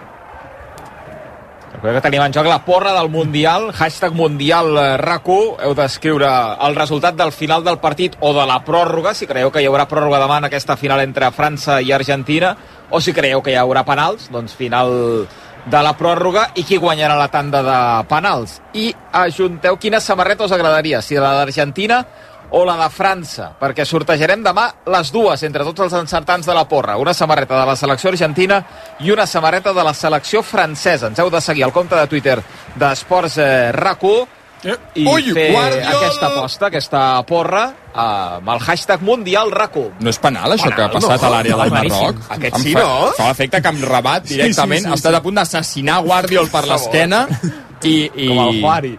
Recordeu que tenim en joc la porra del Mundial, #Mundial RAC1. Heu d'escriure el resultat del final del partit o de la pròrroga, si creieu que hi haurà pròrroga demà en aquesta final entre França i Argentina, o si creieu que hi haurà penals, doncs final de la pròrroga, i qui guanyarà la tanda de penals. I ajunteu quina samarreta us agradaria, si la d'Argentina o la de França, perquè sortejarem demà les dues entre tots els encertants de la porra. Una samarreta de la selecció argentina i una samarreta de la selecció francesa. Ens heu de seguir al compte de Twitter d'Esports RAC1 i fer aquesta aposta, aquesta porra, amb el #Mundial RAC1. No és penal, això que ha passat a l'àrea del Marroc? Aquest sí, no? Fa l'efecte que amb Rabat directament ha estat a punt d'assassinar Guardiol per l'esquena i... Com el Juari.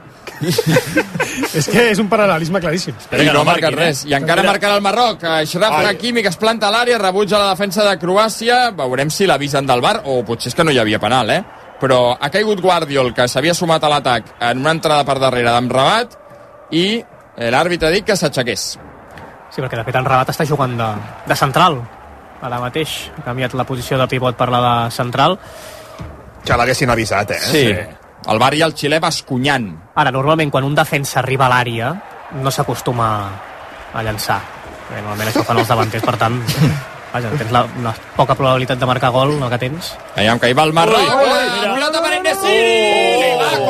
És que és un paral·lelisme claríssim. I no ha marcat res. I encara marcarà el Marroc. Achraf Hakimi, que es planta a l'àrea, rebutja la defensa de Croàcia. Veurem si l'avisen del VAR, o potser és que no hi havia penal, Però ha caigut Guardiol, que s'havia sumat a l'atac en una entrada per darrere d'en Rabat, i l'àrbitre ha dit que s'aixequés. Sí, perquè de fet en Rabat està jugant de central. Ara mateix ha canviat la posició de pivot per la de central. Ja l'haguessin avisat, Sí. El VAR i el xilè bascunyant. Ara, normalment, quan un defensa arriba a l'àrea, no s'acostuma a llançar. Perquè normalment això fan els davanters, per tant, vaja, tens la poca probabilitat de marcar gol, el que tens. Veiem que hi va el Marroc. Pilota per En-Nesyri!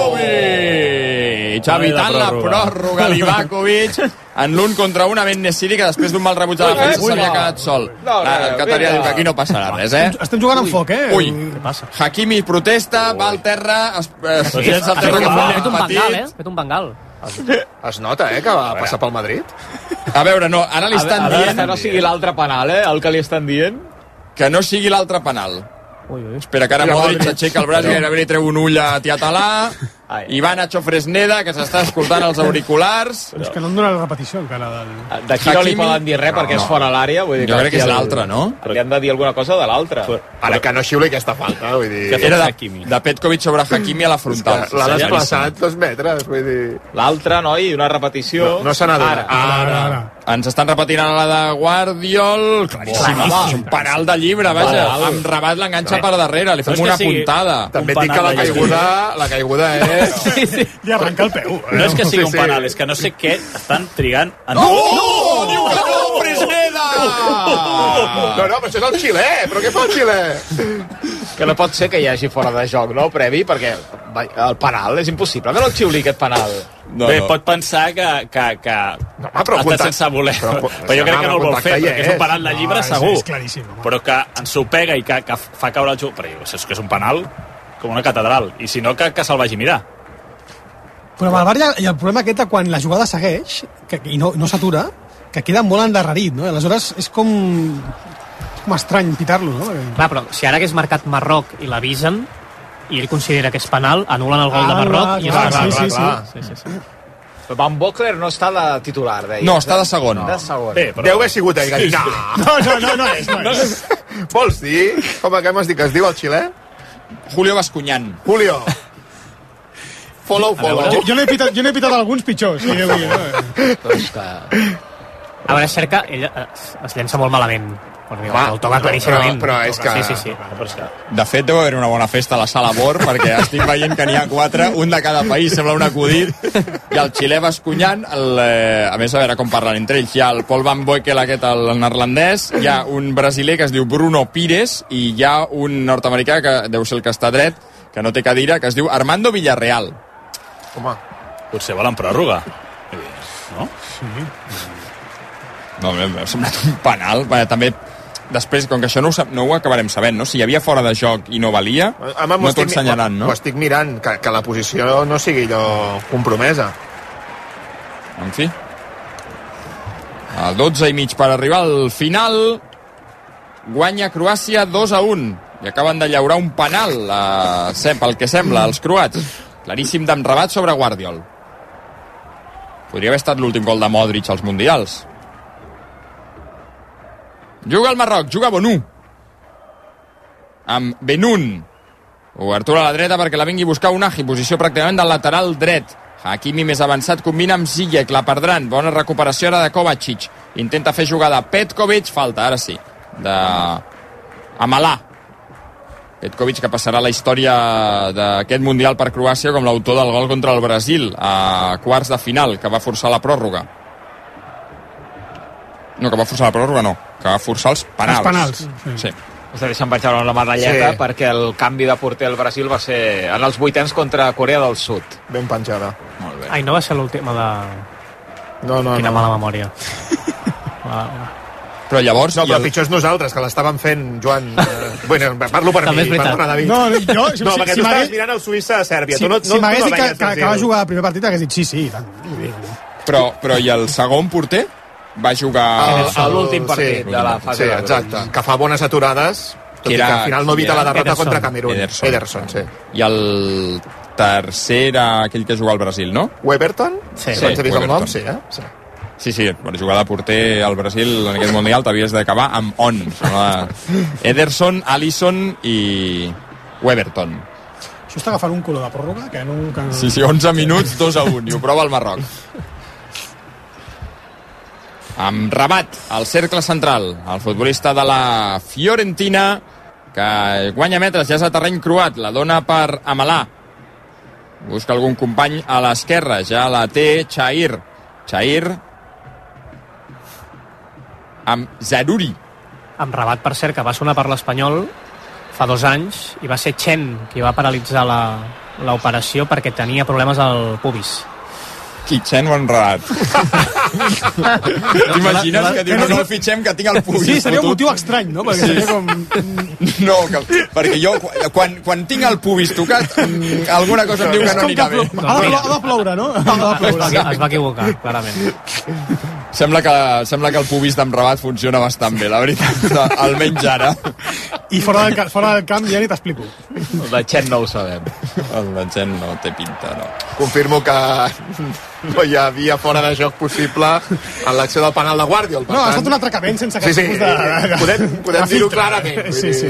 Livakovic! Evitant la pròrroga, Livakovic. En l'1 contra 1 amb En-Nesyri, que després d'un mal rebuig de la defensa s'havia quedat sol. El Qatarià diu que aquí no passarà res, Estem jugant amb foc, Ui, què passa? Hakimi protesta, va al terra... Ha fet un bengal, Ha fet un bengal. Es nota, que va passar pel Madrid. A veure, no, ara li estan dient... Que no sigui l'altre penal, el que li estan dient. Que no sigui l'altre penal. Espera, que ara Modric s'aixeca el braç i gairebé li treu un ull a Tiatalà. Ivan Nacho Fresneda, que s'està escoltant els auriculars. Però és que no em dona la repetició encara. D'aquí no li poden dir res perquè és fora l'àrea. Jo crec que és l'altre, no? Li han de dir alguna cosa de l'altre. Ara que no xiuli aquesta falta, vull dir... Era de Petkovic sobre Hakimi a la frontal. L'ha desplaçat 2 metres, vull dir... L'altre, noi, una repetició... No se n'ha donat. Ara. Ens estan repetint ara la de Guardiol. Claríssim, és un penal de llibre, vaja. Amb Rabat l'enganxa per darrere, li fem una puntada. També et dic que la caiguda és... Li arrenca el peu. No és que sigui un penal, és que no sé què estan trigant... No! Diu que no, Fresneda! No, però això és el xilè. Però què fa el xilè? Que no pot ser que hi hagi fora de joc, no, previ, perquè el penal és impossible que no el xiuli, aquest penal. Bé, pot pensar que ha estat sense voler, però jo crec que no el vol fer, perquè és un penal de llibre segur, és claríssim, però que ensopega i que fa caure el jugador, però és que és un penal com una catedral, i si no, que se'l vagi a mirar. Però amb el VAR hi ha el problema aquest de quan la jugada segueix i no s'atura, que queda molt endarrerit, no? Aleshores és com estrany pitar-lo, no? Clar, però si ara hagués marcat Marroc i l'avisen i ell considera que és penal, anul·len el gol de Marroc i és penal. Sí. Van Bockler no està de titular, deia. No, està de segon. De segon. Bé, però... Deu haver sigut ell. Sí. No és. Vols dir? Com m'has dit que es diu el xilè? Julio Bascuñán. Julio. Follow. Jo n'he pitat alguns pitjors. Doncs que... A veure, és cert que ell es llença molt malament. El toca claríssimament. Però és que... Sí. De fet, deu haver una bona festa a la sala Bor, perquè estic veient que n'hi ha 4, un de cada país, sembla un acudit, i el xilè Bascuñán, a més, a veure com parlen entre ells, hi ha el Paul Van Boekel, aquest, el neerlandès, hi ha un brasiler que es diu Bruno Pires, i hi ha un nord-americà, que deu ser el que està dret, que no té cadira, que es diu Armando Villarreal. Home, potser volen pròrroga. No? Sí. No, m'ha semblat un penal. També, després, com que això no ho acabarem sabent, no? Si hi havia fora de joc i no valia, no t'ho ensenyaran, no? Ho estic mirant, que la posició no sigui allò compromesa. En fi. El 12 i mig per arribar al final. Guanya Croàcia 2-1. I acaben de llaurar un penal, pel que sembla, els croats. Claríssim d'Amrabat sobre Guardiol. Podria haver estat l'últim gol de Modric als Mundials. Juga el Marroc, juga Bonú. Amb Benun. Obertura a la dreta perquè la vingui a buscar Unahi, posició pràcticament del lateral dret. Hakimi més avançat, combina amb Ziyech, la perdran. Bona recuperació ara de Kovacic. Intenta fer jugada Petkovic, falta, ara sí, de Amalà. Petkovic, que passarà la història d'aquest Mundial per Croàcia com l'autor del gol contra el Brasil a quarts de final, que va forçar la pròrroga. No, que va forçar la pròrroga, no. Que va forçar els penals. Els penals. Sí. Us deixen vaig veure la medalleta perquè el canvi de porter al Brasil va ser en els vuitens contra Corea del Sud. Ben penjada. Molt bé. Ai, no va ser l'última de... No. Quina mala memòria. Però llavors... No, però pitjor és nosaltres, que l'estàvem fent, Joan. Bueno, parlo per també mi, perdona, David. No, perquè tu estaves mirant el Suïssa a Sèrbia. Si m'hagués dit que va jugar el primer partit, hagués dit sí, tant. Però i el segon porter va jugar... A l'últim partit de la fase de grup. Exacte, que fa bones aturades, tot i que al final no evita la derrota contra Camerún. Ederson, sí. I el tercer era aquell que juga al Brasil, no? Weberton? Sí. Quan s'ha vist el nom? Sí, Sí, per jugar de porter al Brasil en aquest Mundial t'havies d'acabar amb on. Ederson, Alisson i Weberton. Això està agafant un color de pròrroga que no... Sí, 11 minuts, 2-1, i ho prova el Marroc. Amb Rabat, al cercle central, el futbolista de la Fiorentina, que guanya metres, ja és a terreny croat, la dona per Amalà. Busca algun company a l'esquerra, ja la té Chahir amb Zaruri. Amb Rabat, per cert, que va sonar per l'Espanyol fa 2 anys, i va ser Chen qui va paralitzar l'operació perquè tenia problemes al pubis. Qui, Chen o en Rabat? T'imagines que diu, no el fitxem, que tinc el pubis? Sí, seria un motiu estrany, no? Perquè seria com... No, perquè jo, quan tinc el pubis tocat, alguna cosa em diu que no anirà bé. Ha de ploure, no? Es va equivocar, clarament. Sembla que el pubis d'en Rabat funciona bastant bé, la veritat, almenys ara. I fora del camp ja ni t'explico. El de Chen no ho sabem. El de Chen no té pinta, no. Confirmo que no hi havia fora de joc possible en l'acció del penal de Guardiol. No, ha estat un atracament sense cap tipus de... Podem dir-ho clarament. Sí.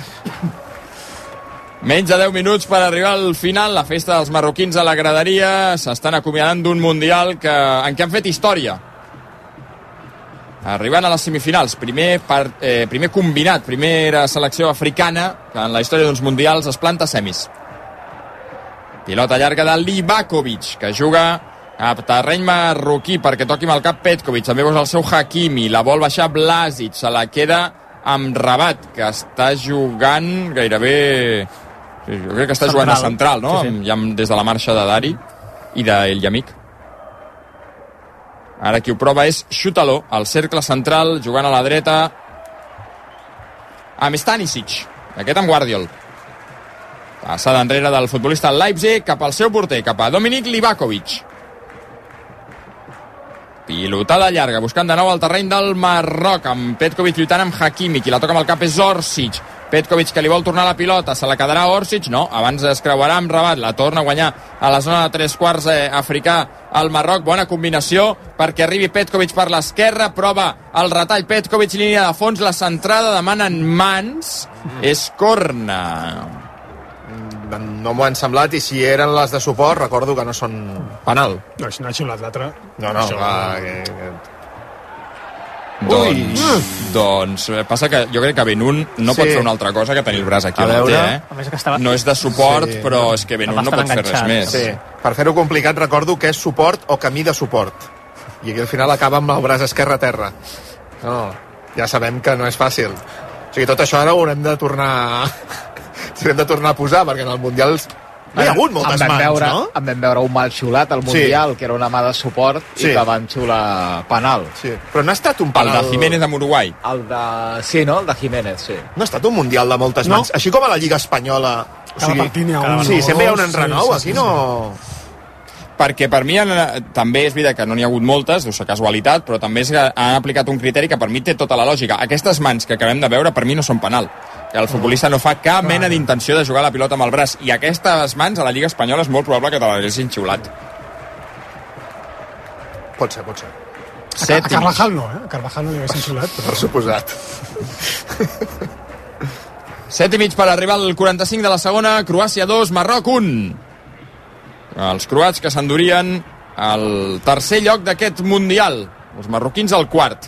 Menys de 10 minuts per arribar al final. La festa dels marroquins a la graderia. S'estan acomiadant d'un Mundial en què han fet història. Arribant a les semifinals, primer combinat, primera selecció africana que en la història d'uns mundials es planta semis. Pilota llarga de Livakovic, que juga a terreny marroquí perquè toqui amb el cap Petkovic. També veus el seu Hakimi, la vol baixar Blasic, se la queda amb Rabat, que està jugant gairebé... Jo crec que està jugant a central, no? Sí. Ja des de la marxa de Dari i d'El Yamik. Ara qui ho prova és Xutaló, al cercle central, jugant a la dreta amb Stanisic, aquest amb Guardiol. Passada enrere del futbolista Leipzig cap al seu porter, cap a Dominik Livakovic. Pilotada llarga, buscant de nou el terreny del Marroc, amb Petkovic lluitant amb Hakimi, qui la toca amb el cap és Orsic. Petkovic, que li vol tornar la pilota, se la quedarà Orsic, no, abans es creuarà amb Rabat, la torna a guanyar a la zona de 3/4 africà al Marroc, bona combinació perquè arribi Petkovic per l'esquerra, prova el retall Petkovic, línia de fons, la centrada, demanen mans, és corna. No m'ho han semblat, i si eren les de suport, recordo que no són penal. No, si no ha xiulat l'altre. No, Doncs passa que jo crec que Ben-Un no pot fer una altra cosa que tenir el braç aquí a veure. No és de suport, però és que Ben-Un no pot fer res més. Sí. Per fer-ho complicat recordo que és suport o camí de suport, i aquí al final acaba amb el braç esquerre a terra. No, ja sabem que no és fàcil. O sigui, tot això ara ho haurem de tornar a posar, perquè en el Mundial no hi ha hagut moltes mans, no? En vam veure un mal xiulat al Mundial, que era una mà de suport, i que van xiular penal. Sí. Però no ha estat un penal... El de Jiménez amb Uruguai. Sí, no? El de Jiménez, sí. No ha estat un Mundial de moltes mans, així com a la Lliga Espanyola. Cada partit n'hi ha un. Sí, sempre hi ha un enrenou, aquí no... Perquè per mi també és veritat que no n'hi ha hagut moltes, deu ser casualitat, però també han aplicat un criteri que per mi té tota la lògica. Aquestes mans que acabem de veure per mi no són penal. El futbolista no fa cap mena d'intenció de jugar la pilota amb el braç, i aquestes mans a la Lliga Espanyola és molt probable que te l'haguessin xiulat. Pot ser. A Carvajal no, A Carvajal no li haguessin xiulat. Per suposat. 7:30 per arribar al 45 de la segona. Croàcia 2, Marroc 1. Els croats que s'endurien al tercer lloc d'aquest Mundial. Els marroquins al quart.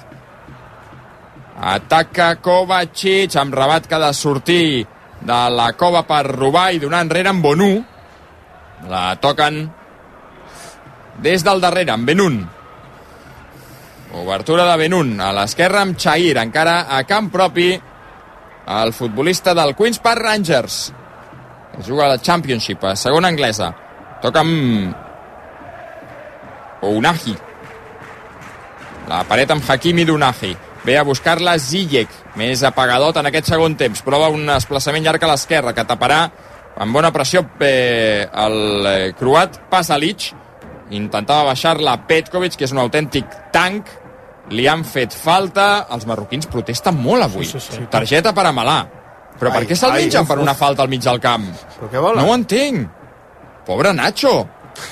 Ataca Kovacic, amb Rabat que ha de sortir de la cova per robar i donar enrere amb Bonu. La toquen des del darrere, amb Ben-Un. Obertura de Ben-Un, a l'esquerra amb Chahir, encara a camp propi, el futbolista del Queens Park Rangers, que juga a la Championship, a segona anglesa. Toca amb Ounahi. La paret amb Hakimi d'Ounahi. Ve a buscar-la Ziyech, més apagadot en aquest segon temps. Prova un desplaçament llarg a l'esquerra, que taparà amb bona pressió el croat Pasalic. Intentava baixar-la Petkovic, que és un autèntic tanc. Li han fet falta. Els marroquins protesten molt avui. Sí. Targeta per Amalà. Però per què se'l mengen per una falta al mig del camp? Però què volen? No ho entenc. Pobre Nacho.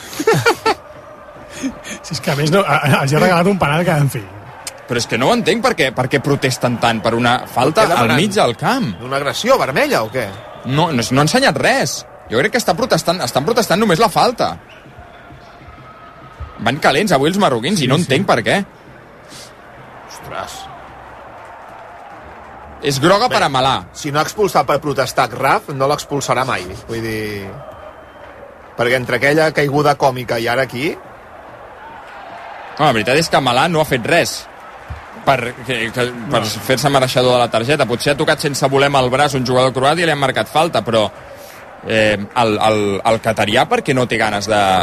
Si és que a més els ha regalat un penal que, en fi... Però és que no ho entenc per què protesten tant per una falta al mig del camp. Una agressió vermella o què? No ha ensenyat res. Jo crec que estan protestant només la falta. Van calents avui els marroquins, i no entenc per què. Ostres. És groga per Amalà. Si no ha expulsat per protestar Graf, no l'expulsarà mai. Vull dir... Perquè entre aquella caiguda còmica i ara aquí... No, la veritat és que Amalà no ha fet res per fer-se mereixedor de la targeta. Potser ha tocat sense voler amb el braç un jugador croat i li han marcat falta, però el catarià perquè no té ganes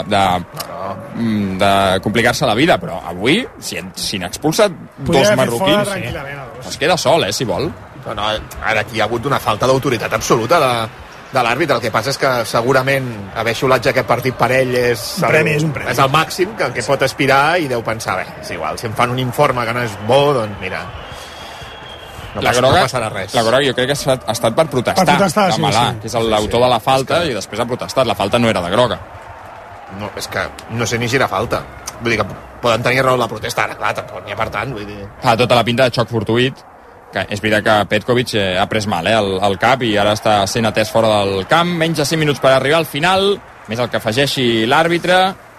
de complicar-se la vida, però avui si n'ha expulsat dos marroquins es queda sol, si vol. No, ara aquí hi ha hagut una falta d'autoritat absoluta de l'àrbitre. El que passa és que segurament haver xiulat aquest partit per ell és el màxim que pot aspirar, i deu pensar, bé, és igual, si em fan un informe que no és bo, doncs mira, no passarà res. La groga jo crec que ha estat per protestar Amalà, que és l'autor de la falta, i després ha protestat. La falta no era de groga. No, és que no sé ni si era falta. Vull dir que poden tenir raó la protesta, ara clar, tampoc n'hi ha per tant, vull dir... Fa tota la pinta de xoc fortuït, que és veritat que Petkovic ha pres mal el cap i ara està sent atès fora del camp. Menys de 5 minuts per arribar al final, més el que afegeixi l'àrbitre.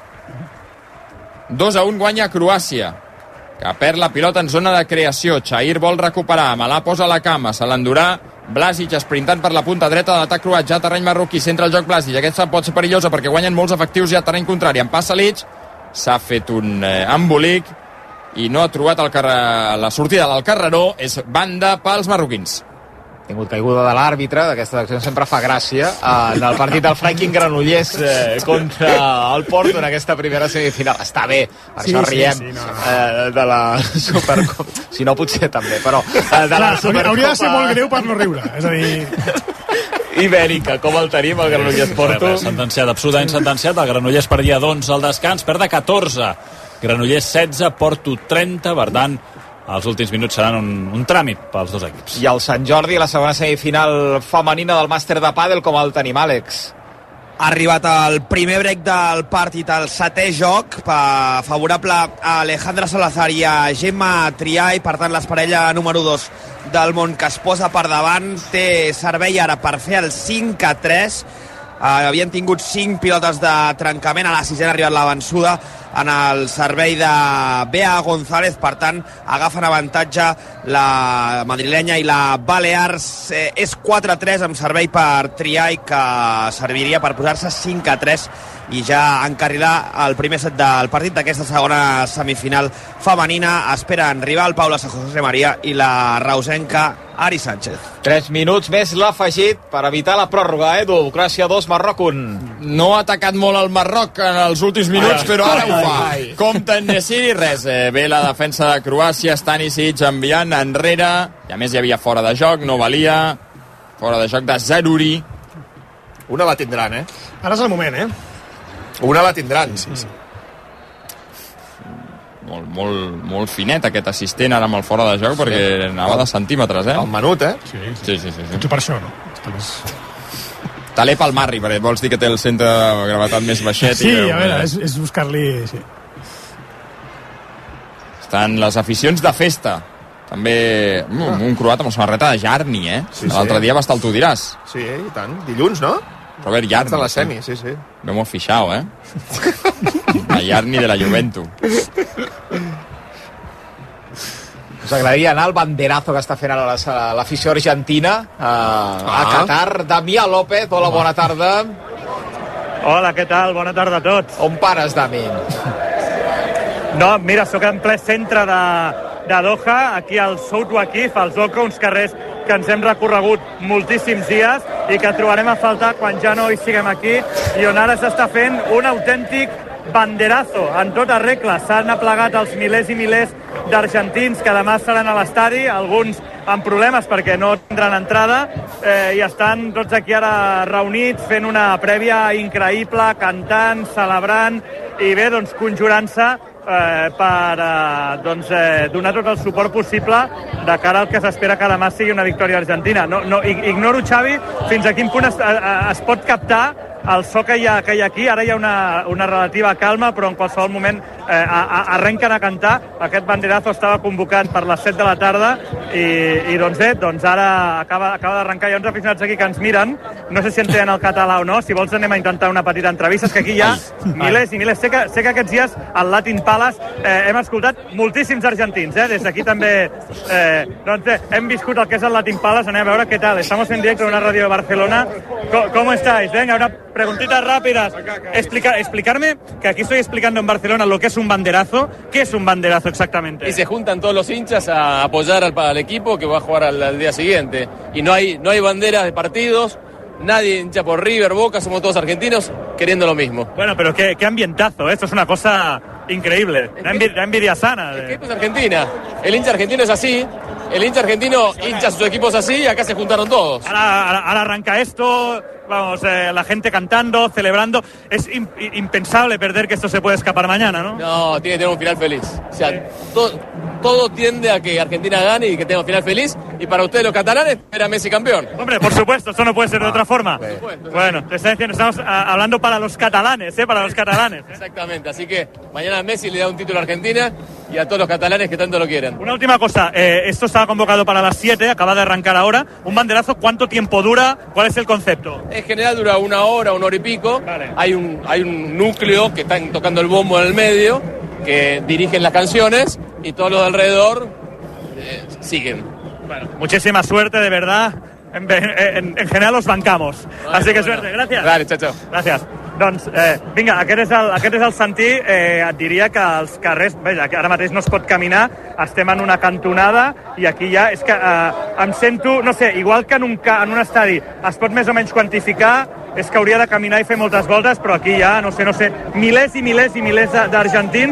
2-1 guanya Croàcia, que perd la pilota en zona de creació. Chahir vol recuperar, Amalà posa la cama, se l'endurà Blasic, esprintant per la punta dreta de l'atac croat, ja terreny marroquí, centra el joc Blasic. Aquesta pot ser perillosa perquè guanyen molts efectius ja a terreny contrari. En Pasalic s'ha fet un embolic i no ha trobat la sortida del carreró. És banda pels marroquins. Ha tingut caiguda de l'àrbitre, d'aquesta acció sempre fa gràcia, en el partit del Franklin Granollers contra el Porto en aquesta primera semifinal. Està bé, per això riem de la Supercopa. Si no, potser també, però de la Supercopa... Hauria de ser molt greu per no riure, és a dir... Ibèrica, com el tenim, el Granollers Porto? Sentenciat, absolutament sentenciat. El Granollers perdia d'11 al descans, perd de 14. Granollers 16, Porto 30, per tant, els últims minuts seran un tràmit pels dos equips. I el Sant Jordi, la segona semifinal femenina del màster de pàdel, com el tenim, Àlex? Ha arribat el primer break del partit, el setè joc, favorable a Alejandra Salazar i a Gemma Triay. Per tant, l'esparella número 2 del món que es posa per davant té servei ara per fer el 5-3. Havien tingut 5 pilotes de trencament, a la sisena ha arribat la vençuda en el servei de Bea González. Per tant, agafen avantatge la madrilenya i la Balears. És 4-3 amb servei per Triay, que serviria per posar-se 5-3 i ja encarrilar el primer set del partit d'aquesta segona semifinal femenina. Esperen rival Paula San José María i la reusenca Ari Sánchez. 3 minuts més l'afegit per evitar la pròrroga, Edu. Croàcia 2, Marroc 1. No ha atacat molt el Marroc en els últims minuts, però ara ho fa. Compte en Nesiri, res. Bé la defensa de Croàcia, Stanisic enviant enrere, i a més hi havia fora de joc, no valia. Fora de joc de Zaruri. Una la tindran, Ara és el moment, Una la tindran. Sí. Molt finet aquest assistent ara amb el fora de joc, perquè anava de centímetres, El menut, Sí. Potser per això, no? Està més... Talep al Marri, perquè vols dir que té el centre de gravetat més baixet. Sí, a veure, és buscar-li... Sí. Estan les aficions de festa. També un croat amb la samarreta de Jarni, Sí, l'altre dia va estar al Tu diràs. Sí, i tant. Dilluns, no? Robert Jarni. De la semi, sí. No hemos fichado, La Jarni de la Juventus. Us agradaria anar al banderazo que està fent ara l'afició argentina a Qatar. Damià López, hola, bona tarda. Hola, què tal? Bona tarda a tots. On pares, Dami? No, mira, sóc en ple centre de Doha, aquí al Souk Waqif, al Zoco, uns carrers que ens hem recorregut moltíssims dies i que trobarem a faltar quan ja no hi siguem aquí, i on ara s'està fent un autèntic banderazo, en tota regla. S'han aplegat els milers i milers d'argentins que demà seran a l'estadi, alguns amb problemes perquè no tindran entrada, i estan tots aquí ara reunits fent una prèvia increïble, cantant, celebrant i bé, doncs conjurant-se per donar tot el suport possible de cara al que s'espera que demà sigui una victòria argentina. Ignoro, Xavi, fins a quin punt es pot captar el so que hi ha aquí. Ara hi ha una relativa calma, però en qualsevol moment arrenquen a cantar. Aquest banderazo estava convocat per les 7 de la tarda i doncs ara acaba d'arrencar. Hi ha uns aficionats aquí que ens miren, no sé si entenen el català o no. Si vols anem a intentar una petita entrevista. És que aquí hi ha milers i milers. Sé que aquests dies al Latin Palace hem escoltat moltíssims argentins, des d'aquí també hem viscut el que és el Latin Palace. Anem a veure què tal. Estamos en directo en una radio de Barcelona. ¿Cómo estáis? Venga, una preguntitas rápidas. Explicarme, que aquí estoy explicando en Barcelona lo que es un banderazo. ¿Qué es un banderazo exactamente? Y se juntan todos los hinchas a apoyar al equipo que va a jugar al día siguiente. Y no hay banderas de partidos, nadie hincha por River, Boca, somos todos argentinos queriendo lo mismo. Bueno, pero qué ambientazo, esto es una cosa increíble, la envidia sana. Es que esto es Argentina, el hincha argentino es así, el hincha argentino hincha a sus equipos así y acá se juntaron todos. Ahora arranca esto, vamos, la gente cantando, celebrando. Es impensable perder, que esto se puede escapar mañana, ¿no? No, tiene que tener un final feliz. O sea, todo tiende a que Argentina gane y que tenga un final feliz. Y para ustedes los catalanes, era Messi campeón. Hombre, por supuesto, esto no puede ser de otra forma. Bueno, te está diciendo, estamos hablando para los catalanes, para los catalanes. Exactamente, así que mañana Messi le da un título a Argentina y a todos los catalanes que tanto lo quieren. Una última cosa, esto estaba convocado para las 7, acaba de arrancar ahora. Un banderazo, ¿cuánto tiempo dura? ¿Cuál es el concepto? En general dura una hora y pico. Vale. Hay un núcleo que están tocando el bombo en el medio, que dirigen las canciones y todos los de alrededor siguen. Bueno, muchísima suerte, de verdad. En general os bancamos. Así que suerte, gràcies. Vale, chao. Gràcies. Doncs, vinga, aquest és el Santí. Et diria que els carrers, bé, ara mateix no es pot caminar, estem en una cantonada i aquí ja és que em sento, no sé, igual que en un estadi es pot més o menys quantificar, és que hauria de caminar i fer moltes voltes, però aquí ja, no sé, milers i milers i milers d'argentins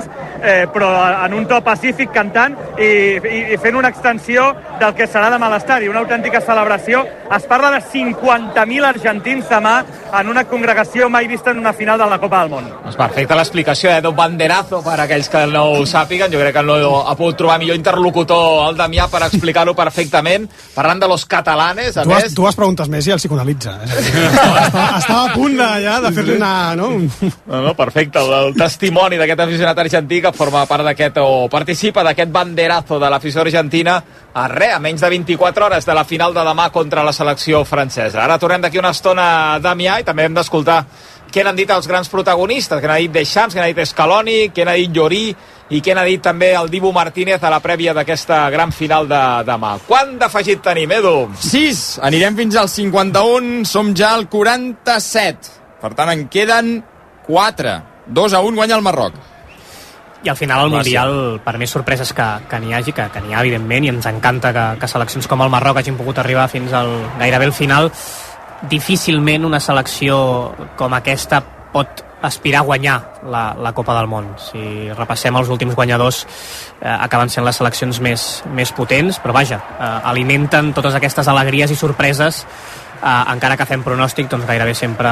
però en un to pacífic, cantant i fent una extensió del que serà demà a l'estadi, una autèntica celebració. Es parla de 50.000 argentins demà en una congregació mai vista en una final de la Copa del Món. Doncs perfecte l'explicació, d'un banderazo per a aquells que no ho sàpiguen. Jo crec que no ha pogut trobar millor interlocutor el Damià per explicar-ho perfectament. Parlant de los catalanes, a més... Tu has preguntes més i el psicoanalitza. Estava a punt de fer-li una... No, perfecte, el testimoni d'aquest aficionat argentí que forma part d'aquest o participa d'aquest banderazo de l'afició argentina a menys de 24 hores de la final de demà contra la selecció francesa. Ara tornem d'aquí una estona, Damià, i també hem d'escoltar què n'han dit els grans protagonistes, què n'ha dit Deschamps, què n'ha dit Scaloni, què n'ha dit Llorí i què n'ha dit també el Dibu Martínez a la prèvia d'aquesta gran final de demà. Quant d'afegit tenim, Edu? 6, anirem fins al 51, som ja al 47. Per tant, en queden 4. 2-1 guanya el Marroc. I al final el Mundial, per més sorpreses que n'hi hagi, que n'hi ha, evidentment, i ens encanta que seleccions com el Marroc hagin pogut arribar fins al gairebé el final, difícilment una selecció com aquesta pot aspirar a guanyar la Copa del Món. Si repassem els últims guanyadors, acaben sent les seleccions més potents, però vaja, alimenten totes aquestes alegries i sorpreses, encara que fem pronòstic, doncs gairebé sempre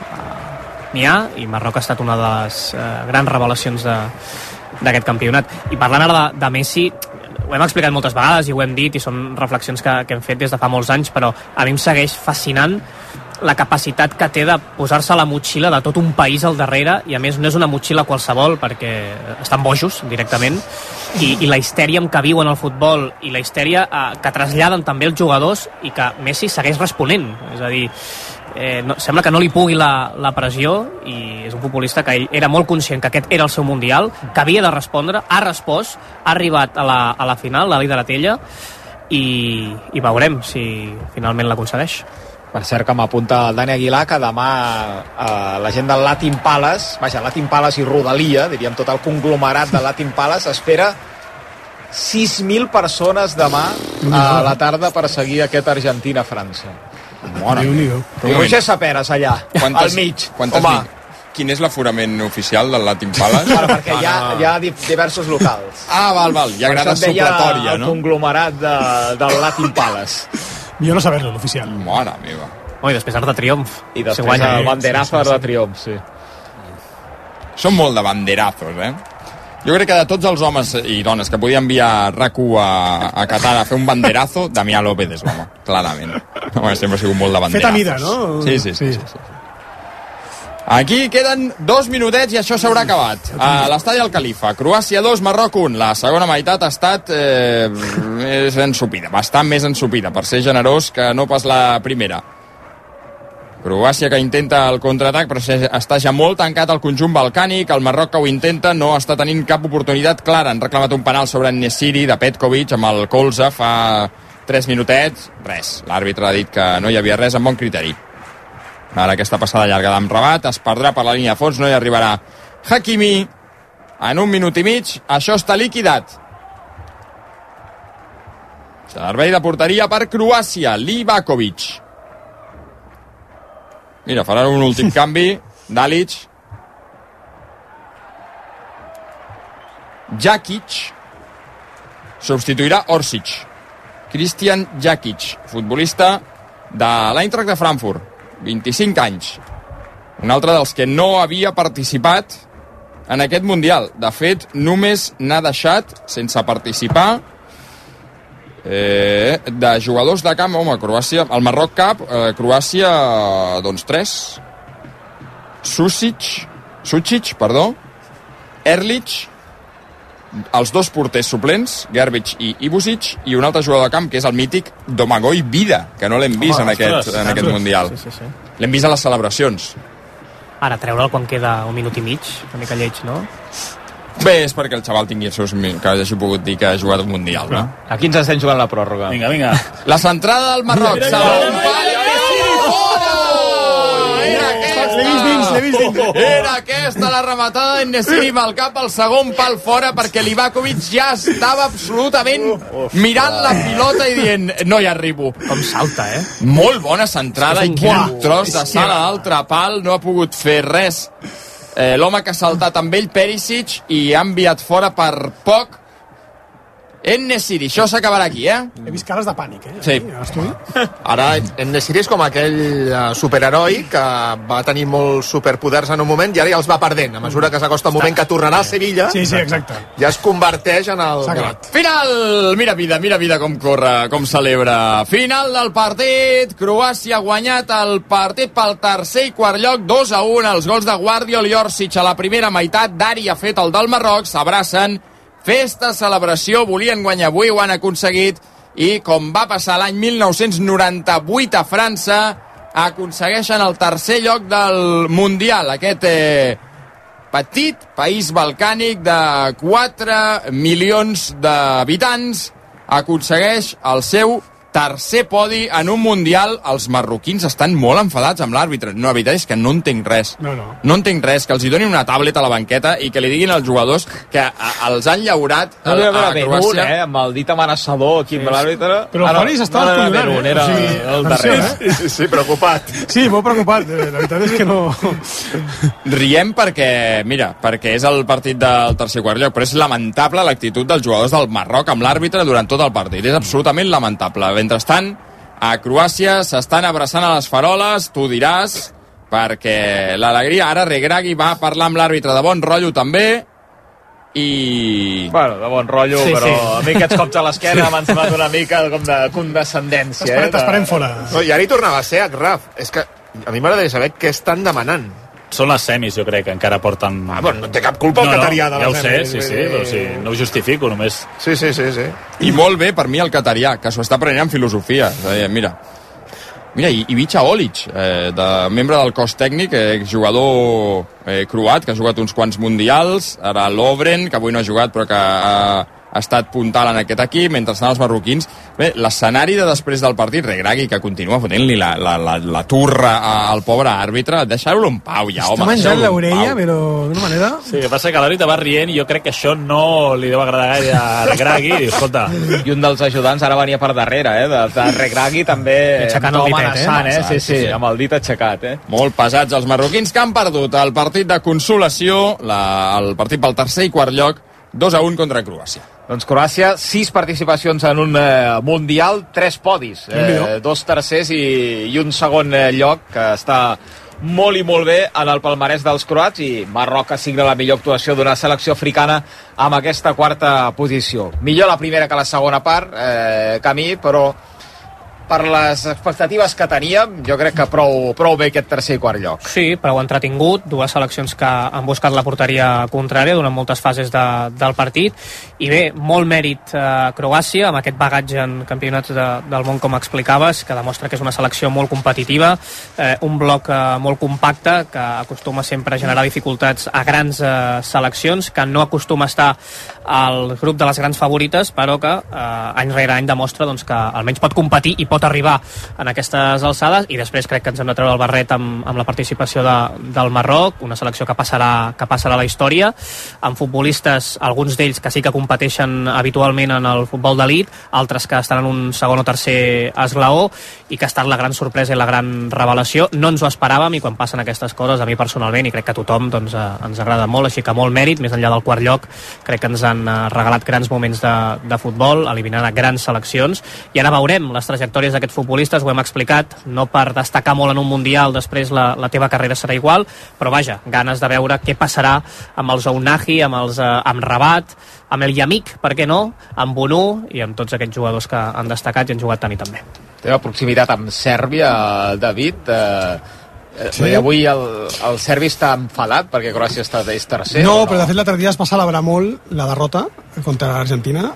n'hi ha, i Marroc ha estat una de les grans revelacions d'aquest campionat. I parlant ara de Messi, ho hem explicat moltes vegades i ho hem dit, i són reflexions que hem fet des de fa molts anys, però a mi em segueix fascinant la capacitat que té de posar-se la motxilla de tot un país al darrere, i a més no és una motxilla qualsevol, perquè estan bojos directament, i la histèria amb què viuen el futbol i la histèria que traslladen també els jugadors, i que Messi segueix responent. És a dir, sembla que no li pugui la pressió, i és un futbolista que ell era molt conscient que aquest era el seu Mundial, que havia de respondre, ha respost, ha arribat a la final, la Liga de la Tella, i veurem si finalment l'aconsegueix. Per cert, que m'apunta el Dani Aguilar que demà la gent del Latin Palace, Latin Palace i Rodalia, diríem tot el conglomerat del Latin Palace, espera 6.000 persones demà a la tarda per seguir aquest Argentina-França. I Roger Saperes allà, al mig. Quin és l'aforament oficial del Latin Palace? Bueno, perquè hi ha diversos locals. Val, hi ha grada supletòria, no? El conglomerat del Latin Palace. Millor no saber-lo, l'oficial. Mare meva. I després art de triomf. I després el banderazo de triomf, sí. Són molt de banderazos, Jo crec que de tots els homes i dones que podia enviar RAC1 a Qatar a fer un banderazo, Damià López és l'home, clarament. Sempre ha sigut molt de banderazos. Fet a mida, no? Sí. Aquí queden 2 minutets i això s'haurà acabat. A l'estadi Al Khalifa, Croàcia 2, Marroc 1. La segona meitat ha estat més ensupida, bastant més ensupida, per ser generós, que no pas la primera. Croàcia que intenta el contraatac, però està ja molt tancat al conjunt balcànic. El Marroc que ho intenta no està tenint cap oportunitat clara. Han reclamat un penal sobre en Nesiri de Petkovic amb el colze fa 3 minutets. Res, l'àrbitre ha dit que no hi havia res, amb bon criteri. Ara aquesta passada llarga d'Amrabat es perdrà per la línia de fons, no hi arribarà Hakimi en 1 minut i mig. Això està liquidat. Servei de porteria per Croàcia, Livakovic. Mira, faran un últim canvi. Dalic. Jakic substituirà Orsic. Christian Jakic, futbolista de l'Eintracht de Frankfurt, 25 anys. Un altre dels que no havia participat en aquest Mundial. De fet, només n'ha deixat sense participar de jugadors de camp. Home, Croàcia, el Marroc cap, Croàcia, doncs 3. Sucic, Erlic, els 2 porters suplents, Gerbic i Ibusic, i un altre jugador de camp, que és el mític Domagoj Vida, que no l'hem vist en aquest Mundial. Sí. L'hem vist a les celebracions. Ara, treure'l quan queda 1 minut i mig, una mica lleig, no? Bé, és perquè el xaval tingui els seus que hagi pogut dir que ha jugat un Mundial, no? Aquí ens estem jugant la pròrroga. Vinga. La centrada del Marroc. Segon pal, L'he vist dins. Era aquesta la rematada d'en Nesiri amb el cap al segon pal fora, perquè Livakovic ja estava absolutament mirant la pilota i dient no hi arribo. Com salta, Molt bona centrada i quin tros de sala d'altre pal, no ha pogut fer res l'home que ha saltat amb ell, Perisic, i ha enviat fora per poc En-Nesyri. Això s'acabarà aquí, He vist cares de pànic, Sí. Ara, En-Nesyri és com aquell superheroi que va tenir molts superpoders en un moment i ara ja els va perdent. A mesura que s'acosta el moment que tornarà a Sevilla, Sí, exacte. ja es converteix en el... Final! Mira vida com corre, com celebra. Final del partit. Croàcia ha guanyat el partit pel tercer i quart lloc, 2-1. Els gols de Guardiol i Orsic a la primera meitat. Dari ha fet el del Marroc. S'abracen. Festa, celebració, volien guanyar avui, ho han aconseguit, i com va passar l'any 1998 a França, aconsegueixen el tercer lloc del Mundial. Aquest petit país balcànic de 4 milions d'habitants aconsegueix el seu tercer podi en un Mundial. Els marroquins estan molt enfadats amb l'àrbitre. No, la veritat és que no entenc res. No entenc res. Que els hi donin una tablet a la banqueta i que li diguin als jugadors que els han llaurat a Croàcia. Amb el dit amenaçador aquí amb l'àrbitre. Però el Fari s'estava escollant, Era el darrere. Sí, preocupat. Sí, molt preocupat. La veritat és que no... Riem perquè és el partit del tercer quart lloc, però és lamentable l'actitud dels jugadors del Marroc amb l'àrbitre durant tot el partit. És absolutament lamentable. Mentrestant, a Croàcia s'estan abraçant a les faroles, tu diràs, perquè l'alegria... Ara Regragui va parlar amb l'àrbitre de bon rotllo també, i... Bueno, de bon rotllo, però a mi aquests cops a l'esquena m'han semblat una mica com de condescendència. T'esperem fora. No, i ara hi tornava a ser Achraf. És que a mi m'agradaria saber què estan demanant. Són les semis, jo crec, que encara porten... Bueno, no té cap culpa el catarià de ja les ho sé, semis. sí, però sí, no ho justifico, només... Sí. I molt bé per mi el catarià, que s'ho està prenent amb filosofia. Mira, Ivica Olic, membre del cos tècnic, jugador croat, que ha jugat uns quants mundials, ara Lovren, que avui no ha jugat però que ha estat puntal en aquest equip, mentre estan els marroquins. Bé, l'escenari de després del partit, Regragui, que continua fotent-li la turra al pobre àrbitre, deixar-lo en pau ja, home. Està menjant l'orella, però d'una manera... Sí, el que passa que l'àrbitre va rient i jo crec que això no li deu agradar gaire a Regragui. Diu, escolta... I un dels ajudants ara venia per darrere, de Regragui també... Aixecant el ditet, Sí, amb el dit aixecat, Molt pesats els marroquins, que han perdut el partit de consolació, el partit pel tercer i quart lloc, 2-1 contra Croàcia. Doncs Croàcia, 6 participacions en un Mundial, 3 podis, 2 tercers i un segon lloc, que està molt i molt bé en el palmarès dels croats, i Marroc assigna la millor actuació d'una selecció africana amb aquesta quarta posició. Millor la primera que la segona part, Camí, però per les expectatives que teníem, jo crec que prou bé aquest tercer i quart lloc. Sí, prou entretingut, dues seleccions que han buscat la porteria contrària durant moltes fases del partit, i bé, molt mèrit a Croàcia, amb aquest bagatge en campionats del món, com explicaves, que demostra que és una selecció molt competitiva, un bloc molt compacte, que acostuma sempre a generar dificultats a grans seleccions, que no acostuma a estar al grup de les grans favorites, però que any rere any demostra doncs, que almenys pot competir i pot arribar en aquestes alçades, i després crec que ens hem de treure el barret amb la participació del Marroc, una selecció que passarà a la història, amb futbolistes, alguns d'ells que sí que competeixen habitualment en el futbol d'elit, altres que estan en un segon o tercer esglaó, i que ha estat la gran sorpresa i la gran revelació. No ens ho esperàvem, i quan passen aquestes coses, a mi personalment, i crec que a tothom, doncs, ens agrada molt, així que molt mèrit, més enllà del quart lloc, crec que ens han regalat grans moments de futbol, eliminant a grans seleccions, i ara veurem les trajectòries d'aquests futbolistes, ho hem explicat, no per destacar molt en un Mundial, després la teva carrera serà igual, però vaja, ganes de veure què passarà amb els Ounahi, amb Rabat, amb el Yamik, per què no, amb Bonu i amb tots aquests jugadors que han destacat i han jugat tant i tan bé. Teva proximitat amb Sèrbia, David, sí. Avui el serbi està enfadat perquè Croàcia és tercer. No, però de fet l'altre dia es va celebrar molt la derrota contra l'Argentina,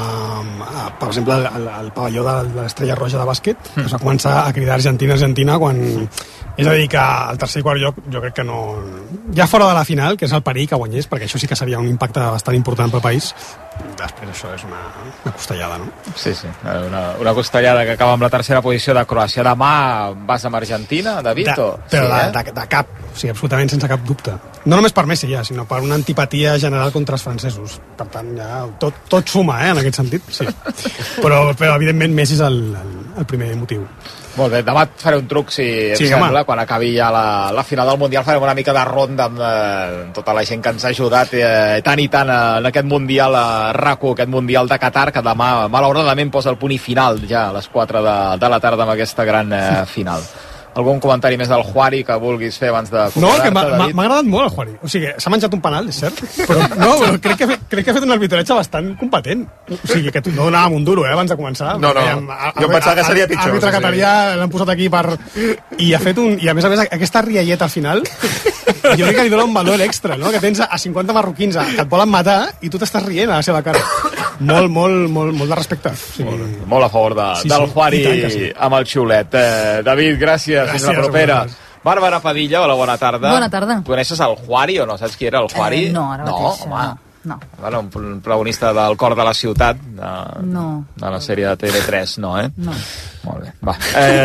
per exemple al pavelló de l'Estrella Roja de bàsquet, es va començar a cridar Argentina quan... És a dir, que el tercer i quart lloc jo crec que no... Ja fora de la final, que és el perill que guanyés, perquè això sí que seria un impacte bastant important pel país, després això és una costellada, no? Sí, una costellada que acaba amb la tercera posició de Croàcia. Demà vas amb Argentina, David? Però de cap, o sigui, absolutament sense cap dubte. No només per Messi ja, sinó per una antipatia general contra els francesos. Per tant, ja tot suma, en aquest sentit, sí. Però evidentment Messi és el primer motiu. Molt bé, demà faré un truc, si em sembla, quan acabi ja la final del Mundial farem una mica de ronda amb tota la gent que ens ha ajudat tant i tant en aquest Mundial a RAC1, aquest Mundial de Qatar, que demà malauradament posa el punt i final ja a les 4 de la tarda amb aquesta gran final. Algun comentari més del Juari que vulguis fer abans de acomiadar-te, David? No, que m'ha agradat molt el Juari. O sigui, s'ha menjat un penal, és cert, però no, crec que ha fet un arbitratge bastant competent. O sigui, que no donàvem un duro, abans de començar. No, jo pensava que seria pitjor. L'àrbitre catarià l'han posat aquí per... I ha fet i a més, aquesta rialleta al final, jo crec que li dona un valor extra, no? Que tens a 50 marroquins que et volen matar i tu t'estàs rient a la seva cara. Molt de respecte. Sí. Molt a favor del Juari amb el xiulet. David, gràcies. Fins la propera. Bàrbara Padilla, hola, bona tarda. Bona tarda. Coneixes el Juari o no? Saps qui era el Juari? No, ara mateix. No. Bueno, un protagonista del Cor de la Ciutat, de la sèrie de TV3, no, eh? No. Molt bé, va.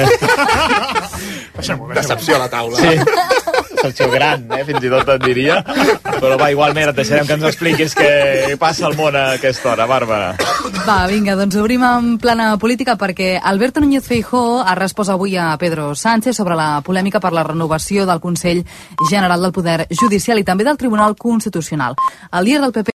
Decepció a la taula. Sí. Decepció gran, fins i tot et diria. Però va, igualment, et deixarem que ens expliquis què passa al món a aquesta hora, Bàrbara. Va, vinga, doncs obrim en plana política perquè Alberto Núñez Feijóo ha respost avui a Pedro Sánchez sobre la polèmica per la renovació del Consell General del Poder Judicial i també del Tribunal Constitucional. El líder del PP